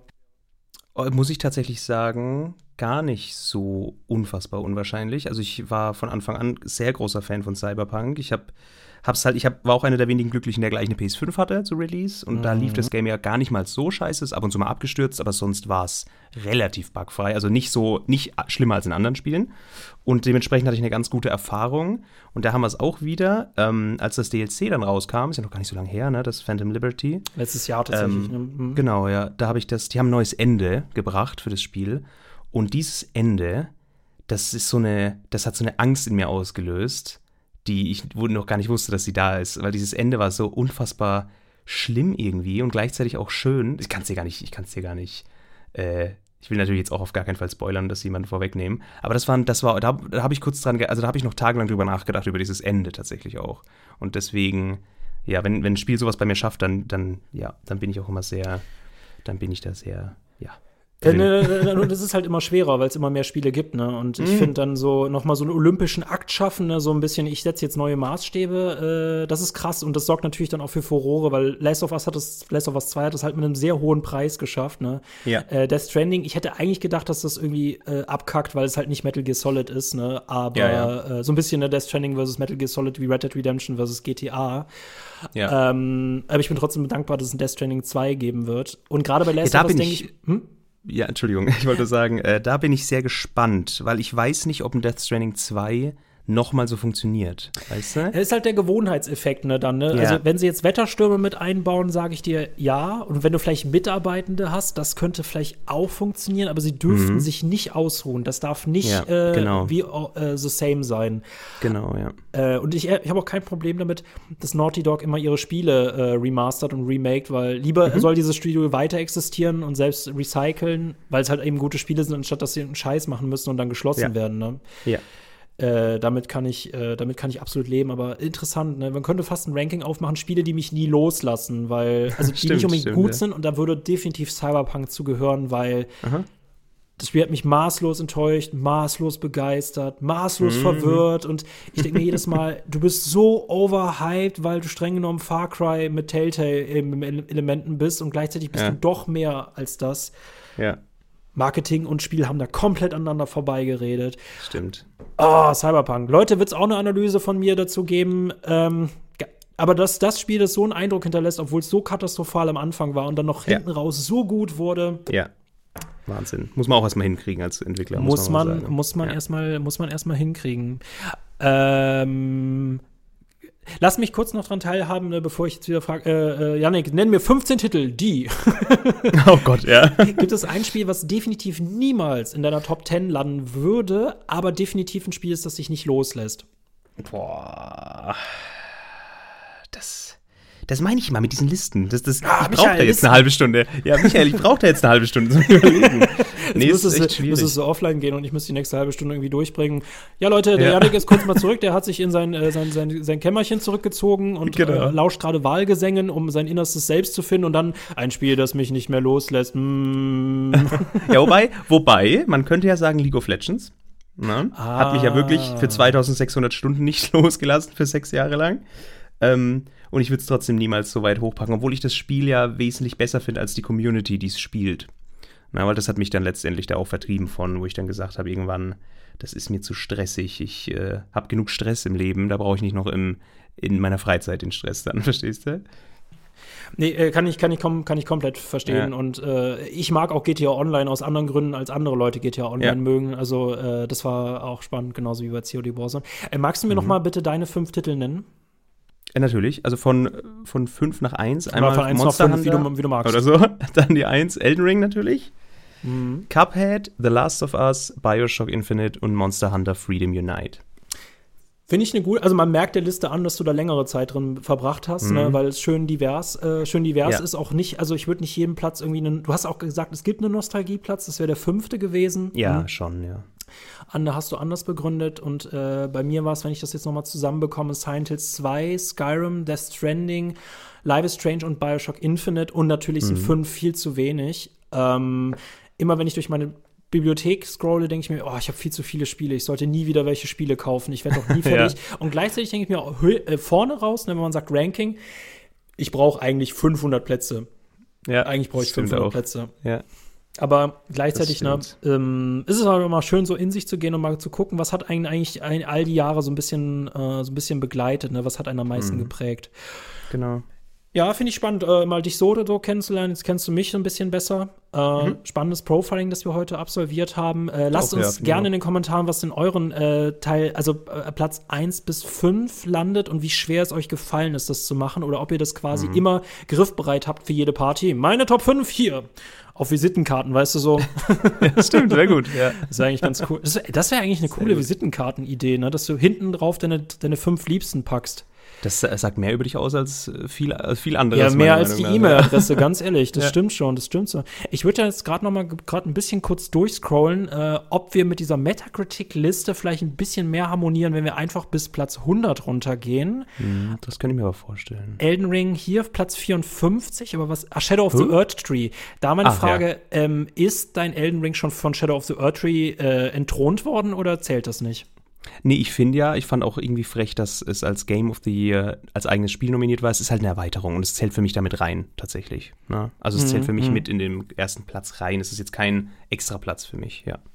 Muss ich tatsächlich sagen, gar nicht so unfassbar unwahrscheinlich. Also ich war von Anfang an sehr großer Fan von Cyberpunk. Ich habe Hab's halt, ich hab, war auch einer der wenigen Glücklichen, der gleich eine P S fünf hatte zu Release. Und mhm. da lief das Game ja gar nicht mal so scheiße, ist ab und zu mal abgestürzt, aber sonst war es relativ bugfrei. Also nicht so, nicht schlimmer als in anderen Spielen. Und dementsprechend hatte ich eine ganz gute Erfahrung. Und da haben wir es auch wieder, ähm, als das D L C dann rauskam, ist ja noch gar nicht so lange her, ne, das Phantom Liberty. Letztes Jahr tatsächlich. Ähm, mhm. Genau, ja. Da habe ich das, die haben ein neues Ende gebracht für das Spiel. Und dieses Ende, das ist so eine, das hat so eine Angst in mir ausgelöst, die ich noch gar nicht wusste, dass sie da ist, weil dieses Ende war so unfassbar schlimm irgendwie und gleichzeitig auch schön. Ich kann es dir gar nicht, ich kann es dir gar nicht, äh, ich will natürlich jetzt auch auf gar keinen Fall spoilern, dass jemand vorwegnehmen, aber das war, das war, da, da habe ich kurz dran, also da habe ich noch tagelang drüber nachgedacht, über dieses Ende tatsächlich auch. Und deswegen, ja, wenn, wenn ein Spiel sowas bei mir schafft, dann, dann, ja, dann bin ich auch immer sehr, dann bin ich da sehr, ja. Ja, ne, das ist halt immer schwerer, weil es immer mehr Spiele gibt, ne? Und ich mm. finde dann so nochmal so einen olympischen Akt schaffen, ne? So ein bisschen, ich setze jetzt neue Maßstäbe, äh, das ist krass und das sorgt natürlich dann auch für Furore, weil Last of Us hat das, Last of Us zwei hat das halt mit einem sehr hohen Preis geschafft, ne? Ja. Äh, Death Stranding, ich hätte eigentlich gedacht, dass das irgendwie äh, abkackt, weil es halt nicht Metal Gear Solid ist, ne? Aber ja, ja. Äh, so ein bisschen, ne, Death Stranding versus Metal Gear Solid wie Red Dead Redemption versus G T A. Ja. Ähm, aber ich bin trotzdem dankbar, dass es ein Death Stranding zwei geben wird. Und gerade bei Last ja, of Us denke ich, hm? Ja, Entschuldigung, ich wollte sagen, äh, da bin ich sehr gespannt, weil ich weiß nicht, ob ein Death Stranding zwei noch mal so funktioniert, weißt du? Es ist halt der Gewohnheitseffekt, ne, dann, ne? Ja. Also, wenn sie jetzt Wetterstürme mit einbauen, sage ich dir ja. Und wenn du vielleicht Mitarbeitende hast, das könnte vielleicht auch funktionieren, aber sie dürften mhm. sich nicht ausruhen. Das darf nicht ja, äh, genau. wie äh, The Same sein. Genau, ja. Äh, und ich, ich habe auch kein Problem damit, dass Naughty Dog immer ihre Spiele äh, remastert und remaked, weil lieber mhm. soll dieses Studio weiter existieren und selbst recyceln, weil es halt eben gute Spiele sind, anstatt dass sie einen Scheiß machen müssen und dann geschlossen ja. werden, ne? Ja. Äh, damit kann ich, äh, damit kann ich absolut leben, aber interessant, ne? Man könnte fast ein Ranking aufmachen, Spiele, die mich nie loslassen, weil, also die stimmt, nicht unbedingt stimmt, gut ja. sind und da würde definitiv Cyberpunk zugehören, weil Aha. das Spiel hat mich maßlos enttäuscht, maßlos begeistert, maßlos mhm. verwirrt und ich denke mir jedes Mal, du bist so overhyped, weil du streng genommen Far Cry mit Telltale-Elementen bist und gleichzeitig bist ja. du doch mehr als das. Ja. Marketing und Spiel haben da komplett aneinander vorbeigeredet. Stimmt. Oh, Cyberpunk. Leute, wird es auch eine Analyse von mir dazu geben. Ähm, aber dass das Spiel, das so einen Eindruck hinterlässt, obwohl es so katastrophal am Anfang war und dann noch hinten ja. raus so gut wurde. Ja. Wahnsinn. Muss man auch erstmal hinkriegen als Entwickler. Muss, muss man, man, muss man ja. erstmal, muss man erstmal hinkriegen. Ähm, Lass mich kurz noch dran teilhaben, ne, bevor ich jetzt wieder frage, äh, äh, Yannick, nenn mir fünfzehn Titel, die. Oh Gott, ja. Gibt es ein Spiel, was definitiv niemals in deiner Top zehn landen würde, aber definitiv ein Spiel ist, das sich nicht loslässt? Boah. Das, das meine ich immer mit diesen Listen. Das, das, ah, ich brauche da jetzt Listen. eine halbe Stunde. Ja, Michael, ich brauche da jetzt eine halbe Stunde zum Überlegen. Nee, jetzt ist echt schwierig. müsstest du offline gehen und ich müsste die nächste halbe Stunde irgendwie durchbringen. Ja, Leute, der Ja. Yannick ist kurz mal zurück. Der hat sich in sein, äh, sein, sein, sein Kämmerchen zurückgezogen und Genau. äh, lauscht gerade Wahlgesängen, um sein innerstes Selbst zu finden. Und dann ein Spiel, das mich nicht mehr loslässt. Mm. Ja, wobei, wobei, man könnte ja sagen League of Legends. Ne? Ah. Hat mich ja wirklich für zweitausendsechshundert Stunden nicht losgelassen, für sechs Jahre lang. Ähm, und ich würde es trotzdem niemals so weit hochpacken, obwohl ich das Spiel ja wesentlich besser finde als die Community, die es spielt. Na, weil das hat mich dann letztendlich da auch vertrieben von, wo ich dann gesagt habe, irgendwann, das ist mir zu stressig. Ich äh, habe genug Stress im Leben, da brauche ich nicht noch im, in meiner Freizeit den Stress dann, verstehst du? Nee, äh, kann ich, kann ich, kom- kann ich komplett verstehen. Ja. Und äh, ich mag auch G T A Online aus anderen Gründen, als andere Leute G T A Online Ja. mögen. Also äh, das war auch spannend, genauso wie bei C O D Warzone. Äh, magst du mir Mhm. noch mal bitte deine fünf Titel nennen? Ja, natürlich. Also von, von fünf nach eins. Oder Einmal von eins nach Monster fünf, wie Hunter du, wie du magst. oder so. Dann die eins, Elden Ring natürlich. Mhm. Cuphead, The Last of Us, Bioshock Infinite und Monster Hunter Freedom Unite. Finde ich eine gute, also man merkt der Liste an, dass du da längere Zeit drin verbracht hast, Mhm. ne, weil es schön divers, äh, schön divers Ja. ist, auch nicht, also ich würde nicht jedem Platz irgendwie einen, du hast auch gesagt, es gibt einen Nostalgieplatz, das wäre der fünfte gewesen. Ja, Mhm. schon, ja. Andere hast du anders begründet und äh, bei mir war es, wenn ich das jetzt noch mal zusammenbekomme, Silent Hill zwei, Skyrim, Death Stranding, Life is Strange und Bioshock Infinite und natürlich sind Mhm. fünf viel zu wenig. Ähm, immer wenn ich durch meine Bibliothek scrolle, denke ich mir, oh, ich habe viel zu viele Spiele, ich sollte nie wieder welche Spiele kaufen, ich werde doch nie fertig. Und gleichzeitig denke ich mir, oh, hö- äh, vorne raus, ne, wenn man sagt Ranking, ich brauche eigentlich fünfhundert Plätze. Ja, Eigentlich brauche ich stimmt fünfhundert auch. Plätze. Ja. Aber gleichzeitig ne, Das ähm, ist es halt immer schön, so in sich zu gehen und mal zu gucken, was hat einen eigentlich ein, all die Jahre so ein bisschen, äh, so ein bisschen begleitet, ne? Was hat einen am meisten Mhm. geprägt. Genau. Ja, finde ich spannend, äh, mal dich so oder so kennenzulernen. Jetzt kennst du mich so ein bisschen besser. Äh, Mhm. Spannendes Profiling, das wir heute absolviert haben. Äh, lasst Auch, ja, uns finde ich gerne auch. in den Kommentaren, was in euren äh, Teil, also äh, Platz eins bis fünf landet und wie schwer es euch gefallen ist, das zu machen. Oder ob ihr das quasi Mhm. immer griffbereit habt für jede Party. Meine Top fünf hier. Auf Visitenkarten, weißt du so. Ja, stimmt, sehr gut. Ja. Das wäre eigentlich ganz cool. Das, das wäre eigentlich eine Sehr coole gut. Visitenkartenidee, ne? Dass du hinten drauf deine, deine fünf Liebsten packst. Das äh, sagt mehr über dich aus als äh, viel, als viel anderes. Ja, mehr meiner als die Meinung nach. E-Mail-Adresse, ganz ehrlich. Das Ja. stimmt schon, das stimmt so. Ich würde ja jetzt gerade noch mal gerade ein bisschen kurz durchscrollen, äh, ob wir mit dieser Metacritic-Liste vielleicht ein bisschen mehr harmonieren, wenn wir einfach bis Platz hundert runtergehen. Hm, das könnte ich mir aber vorstellen. Elden Ring hier auf Platz vierundfünfzig, aber was? Ah, Shadow of the Huh? Earth Tree. Da meine Ach, Frage, ähm, ist dein Elden Ring schon von Shadow of the Earth Tree äh, entthront worden oder zählt das nicht? Nee, ich finde ja, ich fand auch irgendwie frech, dass es als Game of the Year als eigenes Spiel nominiert war. Es ist halt eine Erweiterung und es zählt für mich damit rein, tatsächlich. Ne? Also es Mhm, zählt für mich mhm. mit in den ersten Platz rein. Es ist jetzt kein extra Platz für mich, ja.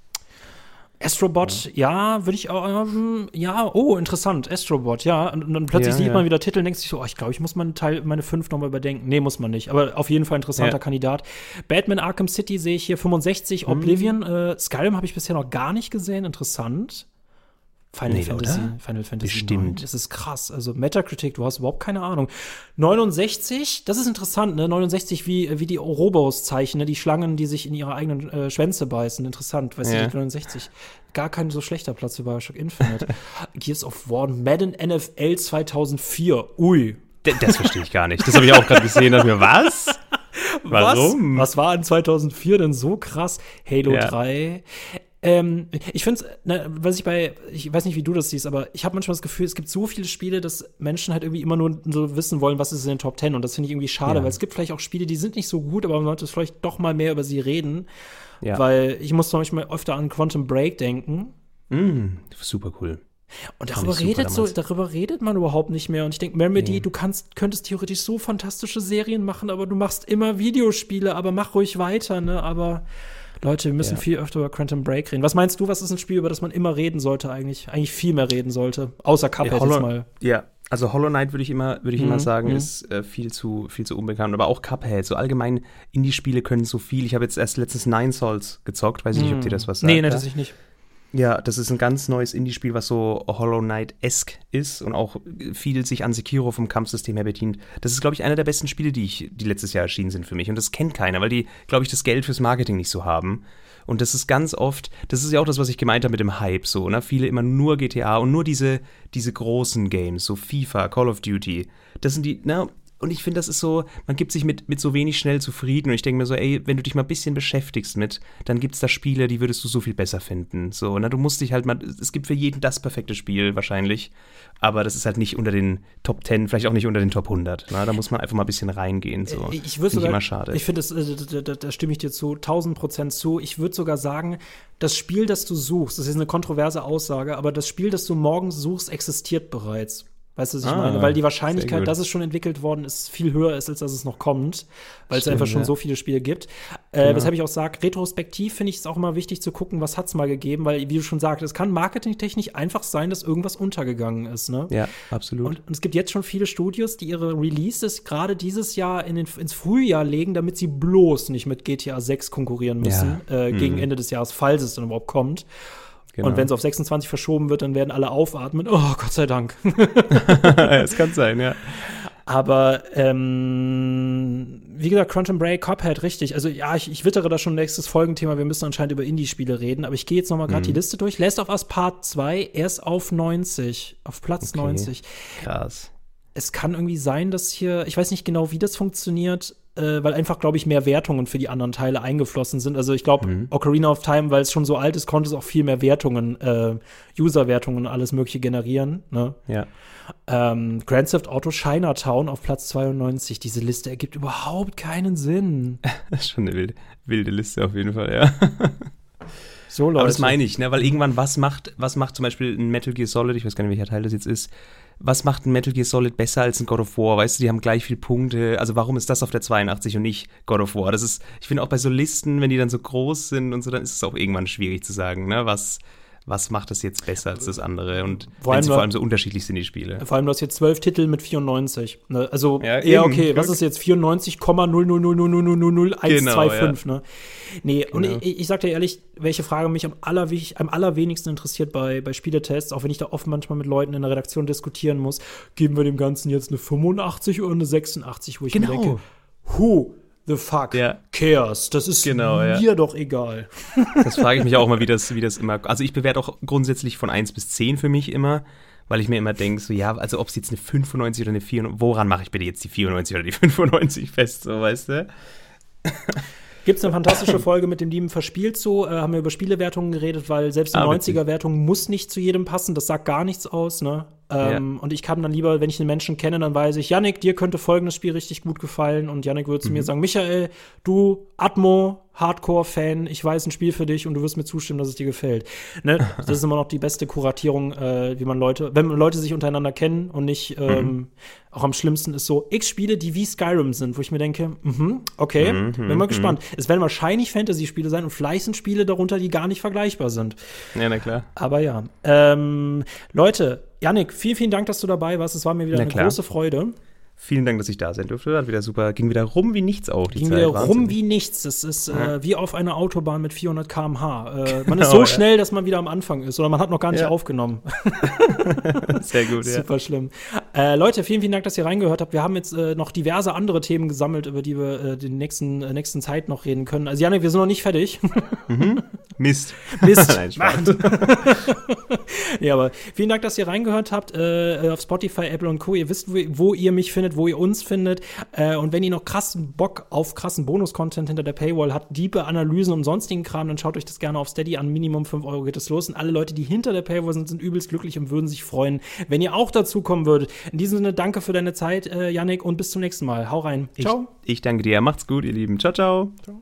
Astrobot, ja, würde ich auch, ähm, ja, oh, interessant, Astrobot, ja. Und, und dann plötzlich Ja, sieht ja. man wieder Titel und denkt sich so, oh, ich glaube, ich muss meinen Teil, meine fünf nochmal überdenken. Nee, muss man nicht. Aber auf jeden Fall interessanter Ja. Kandidat. Batman Arkham City sehe ich hier fünfundsechzig, Mhm. Oblivion, äh, Skyrim habe ich bisher noch gar nicht gesehen, interessant. Final Nee, Fantasy, oder? Final Fantasy Bestimmt. neun. Das ist krass. Also Metacritic, du hast überhaupt keine Ahnung. neunundsechzig, das ist interessant, ne? neunundsechzig wie, wie die Ouroboros-Zeichen, ne? Die Schlangen, die sich in ihre eigenen äh, Schwänze beißen. Interessant, weißt Ja. du, die neunundsechzig. Gar kein so schlechter Platz für Bioshock Infinite. Gears of War, Madden N F L zweitausendvier. Ui. D- Das verstehe ich gar nicht. Das habe ich auch gerade gesehen. Dachte mir, was? Warum? Was, was war in zweitausendvier denn so krass? Halo Ja. drei. Ähm, ich finde es, was ich bei, ich weiß nicht, wie du das siehst, aber ich habe manchmal das Gefühl, es gibt so viele Spiele, dass Menschen halt irgendwie immer nur so wissen wollen, was ist in den Top Ten. Und das finde ich irgendwie schade, Ja. weil es gibt vielleicht auch Spiele, die sind nicht so gut, aber man sollte vielleicht doch mal mehr über sie reden. Ja. Weil ich muss zum Beispiel öfter an Quantum Break denken. Mm, super cool. Und Fand darüber ich super redet so, damals. darüber redet man überhaupt nicht mehr. Und ich denke, Remedy, Nee. du kannst, könntest theoretisch so fantastische Serien machen, aber du machst immer Videospiele, aber mach ruhig weiter, ne? Aber Leute, wir müssen Ja. viel öfter über Quantum Break reden. Was meinst du, was ist ein Spiel, über das man immer reden sollte eigentlich? Eigentlich viel mehr reden sollte. Außer Cuphead Hollow- jetzt mal. Ja, also Hollow Knight würde ich immer, würde ich Mhm, immer sagen, mhm. ist äh, viel zu, viel zu unbekannt. Aber auch Cuphead, so allgemein Indie-Spiele können so viel. Ich habe jetzt erst letztens Nine Souls gezockt, weiß ich nicht, ob dir das was sagt. Nee, nee, ja? das ich nicht. Ja, das ist ein ganz neues Indie-Spiel, was so Hollow Knight-esque ist und auch viel sich an Sekiro vom Kampfsystem her bedient. Das ist, glaube ich, einer der besten Spiele, die, ich, die letztes Jahr erschienen sind für mich. Und das kennt keiner, weil die, glaube ich, das Geld fürs Marketing nicht so haben. Und das ist ganz oft, das ist ja auch das, was ich gemeint habe mit dem Hype, so, ne? Viele immer nur G T A und nur diese, diese großen Games, so FIFA, Call of Duty. Das sind die, na, und ich finde, das ist so, man gibt sich mit, mit so wenig schnell zufrieden. Und ich denke mir so, ey, wenn du dich mal ein bisschen beschäftigst mit, dann gibt es da Spiele, die würdest du so viel besser finden. So, na, du musst dich halt mal, es gibt für jeden das perfekte Spiel wahrscheinlich, aber das ist halt nicht unter den Top zehn, vielleicht auch nicht unter den Top hundert. Na, da muss man einfach mal ein bisschen reingehen. So. Ich würde sogar, immer schade. Ich finde, da, da, da stimme ich dir zu, tausend Prozent zu. Ich würde sogar sagen, das Spiel, das du suchst, das ist eine kontroverse Aussage, aber das Spiel, das du morgens suchst, existiert bereits. Weißt du, was ich ah, meine? Weil die Wahrscheinlichkeit, dass es schon entwickelt worden ist, viel höher ist, als dass es noch kommt. Weil es einfach schon ja. so viele Spiele gibt. Äh, genau. Weshalb ich auch sage, retrospektiv finde ich es auch immer wichtig zu gucken, was hat es mal gegeben. Weil, wie du schon sagst, es kann marketingtechnisch einfach sein, dass irgendwas untergegangen ist. Ne? Ja, absolut. Und, und es gibt jetzt schon viele Studios, die ihre Releases gerade dieses Jahr in den, ins Frühjahr legen, damit sie bloß nicht mit G T A sechs konkurrieren müssen. Ja. Äh, gegen mhm. Ende des Jahres, falls es dann überhaupt kommt. Genau. Und wenn es auf sechsundzwanzig verschoben wird, dann werden alle aufatmen. Oh, Gott sei Dank. Es kann sein, ja. Aber, ähm, wie gesagt, Crunch and Break, Cuphead, richtig. Also, ja, ich, ich wittere da schon nächstes Folgenthema. Wir müssen anscheinend über Indie-Spiele reden. Aber ich gehe jetzt noch mal gerade mhm. die Liste durch. Last of Us Part zwei, erst auf neunzig. Auf Platz okay. neunzig. Krass. Es kann irgendwie sein, dass hier, ich weiß nicht genau, wie das funktioniert, äh, weil einfach, glaube ich, mehr Wertungen für die anderen Teile eingeflossen sind. Also ich glaube, mhm. Ocarina of Time, weil es schon so alt ist, konnte es auch viel mehr Wertungen, äh, User-Wertungen, alles Mögliche generieren. Ne? Ja. Ähm, Grand Theft Auto Chinatown auf Platz zweiundneunzig. Diese Liste ergibt überhaupt keinen Sinn. Das ist schon eine wilde, wilde Liste auf jeden Fall, ja. So, Leute. Aber das meine ich, ne? Weil irgendwann, was macht, was macht zum Beispiel ein Metal Gear Solid, ich weiß gar nicht, welcher Teil das jetzt ist, was macht ein Metal Gear Solid besser als ein God of War? Weißt du, die haben gleich viele Punkte. Also warum ist das auf der zweiundachtzig und nicht God of War? Das ist, ich finde auch bei so Listen, wenn die dann so groß sind und so, dann ist es auch irgendwann schwierig zu sagen, ne? Was, was macht das jetzt besser als das andere? Und vor wenn sie vor allem so unterschiedlich sind, die Spiele. Vor allem, du hast jetzt zwölf Titel mit vierundneunzig. Ne? Also, ja, eher okay, was ist jetzt vierundneunzig Komma null null null null null null null eins zwei fünf, genau, ja. Ne? Nee, genau. Und ich, ich sag dir ehrlich, welche Frage mich am, allerwich, am allerwenigsten interessiert bei, bei Spieletests, auch wenn ich da oft manchmal mit Leuten in der Redaktion diskutieren muss, geben wir dem Ganzen jetzt eine fünfundachtzig oder eine sechsundachtzig, wo ich genau. mir denke, who the fuck ja. cares? Das ist genau, mir ja. doch egal. Das frage ich mich auch mal, wie das, wie das immer, also ich bewerte auch grundsätzlich von eins bis zehn für mich immer, weil ich mir immer denke, so ja, also ob es jetzt eine fünfundneunzig oder eine vierundneunzig, woran mache ich bitte jetzt die vierundneunzig oder die fünfundneunzig fest, so, weißt du? Gibt's eine fantastische Folge mit dem lieben Verspielt so, äh, haben wir über Spielewertungen geredet, weil selbst die ah, neunziger-Wertung muss nicht zu jedem passen, das sagt gar nichts aus, ne? Ähm, ja. Und ich kann dann lieber, wenn ich einen Menschen kenne, dann weiß ich, Yannick, dir könnte folgendes Spiel richtig gut gefallen und Yannick würde zu mhm. mir sagen, Michael, du Atmo, Hardcore-Fan, ich weiß ein Spiel für dich und du wirst mir zustimmen, dass es dir gefällt. Ne? Das ist immer noch die beste Kuratierung, äh, wie man Leute, wenn Leute sich untereinander kennen und nicht, ähm, mhm. auch am schlimmsten ist so X-Spiele, die wie Skyrim sind, wo ich mir denke, mhm, okay, mhm, bin mal gespannt. Mhm. Es werden wahrscheinlich Fantasy-Spiele sein und vielleicht sind Spiele darunter, die gar nicht vergleichbar sind. Ja, na klar. Aber ja. Ähm, Leute, Yannick, vielen, vielen Dank, dass du dabei warst. Es war mir wieder na eine klar. große Freude. Vielen Dank, dass ich da sein durfte. Hat wieder super, ging wieder rum wie nichts auch die ging Zeit. Ging wieder rum wie nichts. Das ist ja. äh, wie auf einer Autobahn mit vierhundert Kilometer pro Stunde. Äh, man ist so ja. schnell, dass man wieder am Anfang ist. Oder man hat noch gar nicht ja. aufgenommen. Sehr gut, ja. Super schlimm. Äh, Leute, vielen, vielen Dank, dass ihr reingehört habt. Wir haben jetzt äh, noch diverse andere Themen gesammelt, über die wir äh, die nächsten, äh, nächsten Zeit noch reden können. Also Janik, wir sind noch nicht fertig. Mhm. Mist. Mist. Nein, Spaß. Ja, aber vielen Dank, dass ihr reingehört habt. Äh, auf Spotify, Apple und Co. Ihr wisst, wo, wo ihr mich findet, wo ihr uns findet. Äh, und wenn ihr noch krassen Bock auf krassen Bonus-Content hinter der Paywall habt, diebe Analysen und sonstigen Kram, dann schaut euch das gerne auf Steady an. Minimum fünf Euro geht es los. Und alle Leute, die hinter der Paywall sind, sind übelst glücklich und würden sich freuen, wenn ihr auch dazu kommen würdet. In diesem Sinne, danke für deine Zeit, äh, Yannick, und bis zum nächsten Mal. Hau rein. Ciao. Ich, ich danke dir. Macht's gut, ihr Lieben. Ciao, ciao. Ciao.